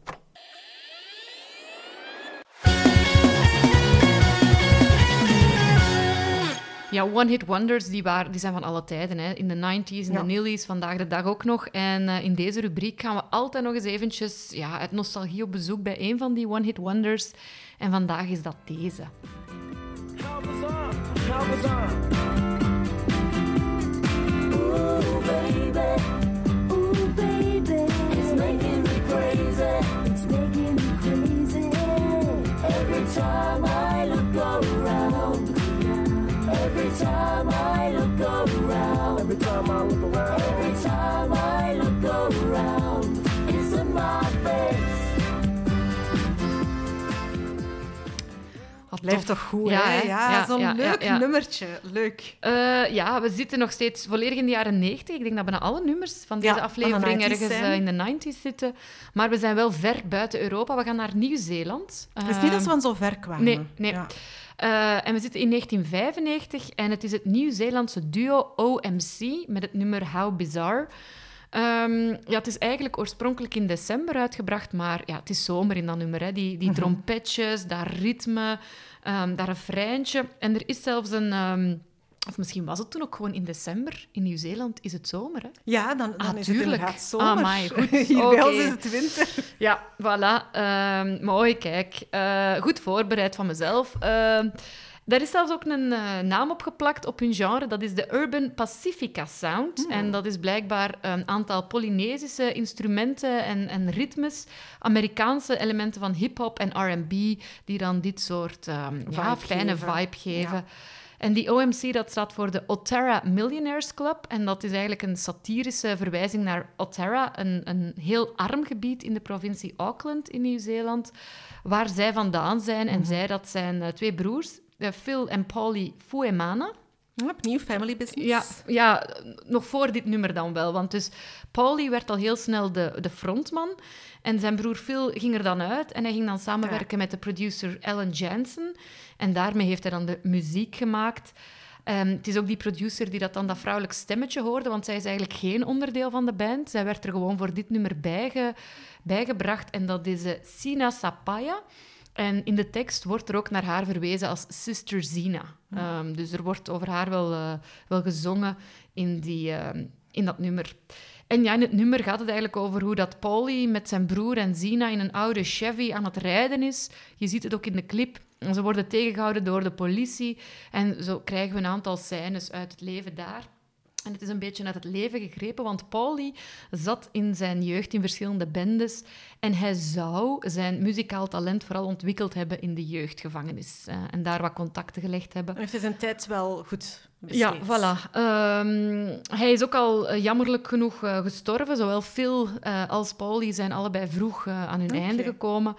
Ja, one-hit wonders die, waren, die zijn van alle tijden. Hè. In de nineties, in Ja. de nillies, vandaag de dag ook nog. En uh, in deze rubriek gaan we altijd nog eens eventjes ja, uit nostalgie op bezoek bij een van die one-hit wonders. En vandaag is dat deze. Help us on, help us on. Ooh, baby, ooh, baby, it's making me crazy, it's making me crazy. Every time I look around, every time I look around, every time I look around, every time I look around, it's in my face. Wat Blijft tof. toch goed, Ja, hè? hè? Ja, Ja, zo'n ja, leuk ja, ja. nummertje. Leuk. Uh, ja, we zitten nog steeds volledig in de jaren negentig. Ik denk dat bijna alle nummers van deze Ja, van de aflevering nineties ergens zijn. uh, in de nineties zitten. Maar we zijn wel ver buiten Europa. We gaan naar Nieuw-Zeeland. Het is niet dat ze van zo ver kwamen. Nee, nee. Ja. Uh, en we zitten in negentien vijfennegentig en het is het Nieuw-Zeelandse duo O M C met het nummer How Bizarre. Um, ja, het is eigenlijk oorspronkelijk in december uitgebracht, maar ja, het is zomer in dat nummer. Hè. Die, die Mhm. trompetjes, dat ritme, um, dat refreintje. En er is zelfs een... Um, of misschien was het toen ook gewoon in december. In Nieuw-Zeeland is het zomer, hè? Ja, dan, dan Ah, is het tuurlijk. inderdaad zomer. Amai, goed. Hier bij ons Oké. is het winter. Ja, voilà. Ehm, mooi, kijk. Eh, goed voorbereid van mezelf. Ehm, daar is zelfs ook een uh, naam opgeplakt op hun genre. Dat is de Urban Pacifica Sound. En dat is blijkbaar een aantal Polynesische instrumenten en, en ritmes, Amerikaanse elementen van hip-hop en R en B, die dan dit soort um, ja, Vibe fijne geven. vibe geven. Ja. En die O M C, dat staat voor de Ottawa Millionaires Club. En dat is eigenlijk een satirische verwijzing naar Ottawa, een, een heel arm gebied in de provincie Auckland in Nieuw-Zeeland, waar zij vandaan zijn. En zij, dat zijn uh, twee broers, uh, Phil en Paulie Fuemana. Opnieuw family business. Ja, ja, nog voor dit nummer dan wel. Want dus Paulie werd al heel snel de, de frontman. En zijn broer Phil ging er dan uit. En hij ging dan samenwerken ja. met de producer Ellen Jansen. En daarmee heeft hij dan de muziek gemaakt. Um, het is ook die producer die dat dan dat vrouwelijk stemmetje hoorde. Want zij is eigenlijk geen onderdeel van de band. Zij werd er gewoon voor dit nummer bijge, bijgebracht. En dat is uh, Sina Sapaya. En in de tekst wordt er ook naar haar verwezen als Sister Zina. Ja. Um, dus er wordt over haar wel, uh, wel gezongen in, die, uh, in dat nummer. En ja, in het nummer gaat het eigenlijk over hoe dat Paulie met zijn broer en Zina in een oude Chevy aan het rijden is. Je ziet het ook in de clip. Ze worden tegengehouden door de politie. En zo krijgen we een aantal scènes uit het leven daar. En het is een beetje uit het leven gegrepen, want Paulie zat in zijn jeugd in verschillende bendes en hij zou zijn muzikaal talent vooral ontwikkeld hebben in de jeugdgevangenis uh, en daar wat contacten gelegd hebben. Heeft hij zijn tijd wel goed besteed? Ja, voilà. Um, hij is ook al uh, jammerlijk genoeg uh, gestorven. Zowel Phil uh, als Paulie zijn allebei vroeg uh, aan hun okay. einde gekomen.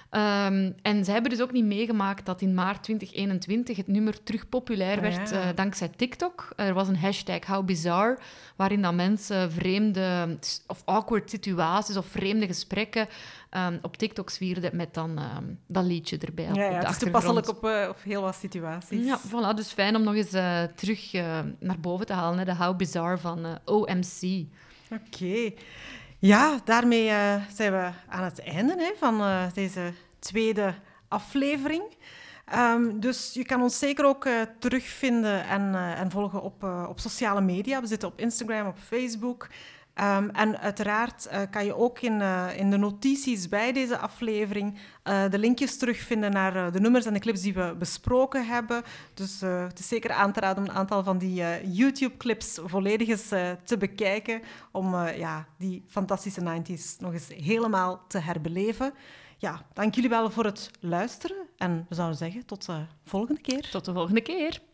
Um, en ze hebben dus ook niet meegemaakt dat in maart twintig eenentwintig het nummer terug populair werd, ja. uh, dankzij TikTok. Er was een hashtag How Bizarre, waarin dan mensen vreemde of awkward situaties of vreemde gesprekken um, op TikTok zwierden met dan um, dat liedje erbij. Ja, ja, het is toepasselijk op, uh, op heel wat situaties. Ja, voilà, dus fijn om nog eens uh, terug uh, naar boven te halen, hè, de How Bizarre van uh, O M C. Oké. Okay. Ja, daarmee uh, zijn we aan het einde hè, van uh, deze tweede aflevering. Um, dus je kan ons zeker ook uh, terugvinden en, uh, en volgen op, uh, op sociale media. We zitten op Instagram, op Facebook. Um, en uiteraard uh, kan je ook in, uh, in de notities bij deze aflevering uh, de linkjes terugvinden naar uh, de nummers en de clips die we besproken hebben. Dus uh, het is zeker aan te raden om een aantal van die uh, YouTube-clips volledig eens uh, te bekijken, om uh, ja, die fantastische nineties nog eens helemaal te herbeleven. Ja, dank jullie wel voor het luisteren en we zouden zeggen tot de volgende keer. Tot de volgende keer.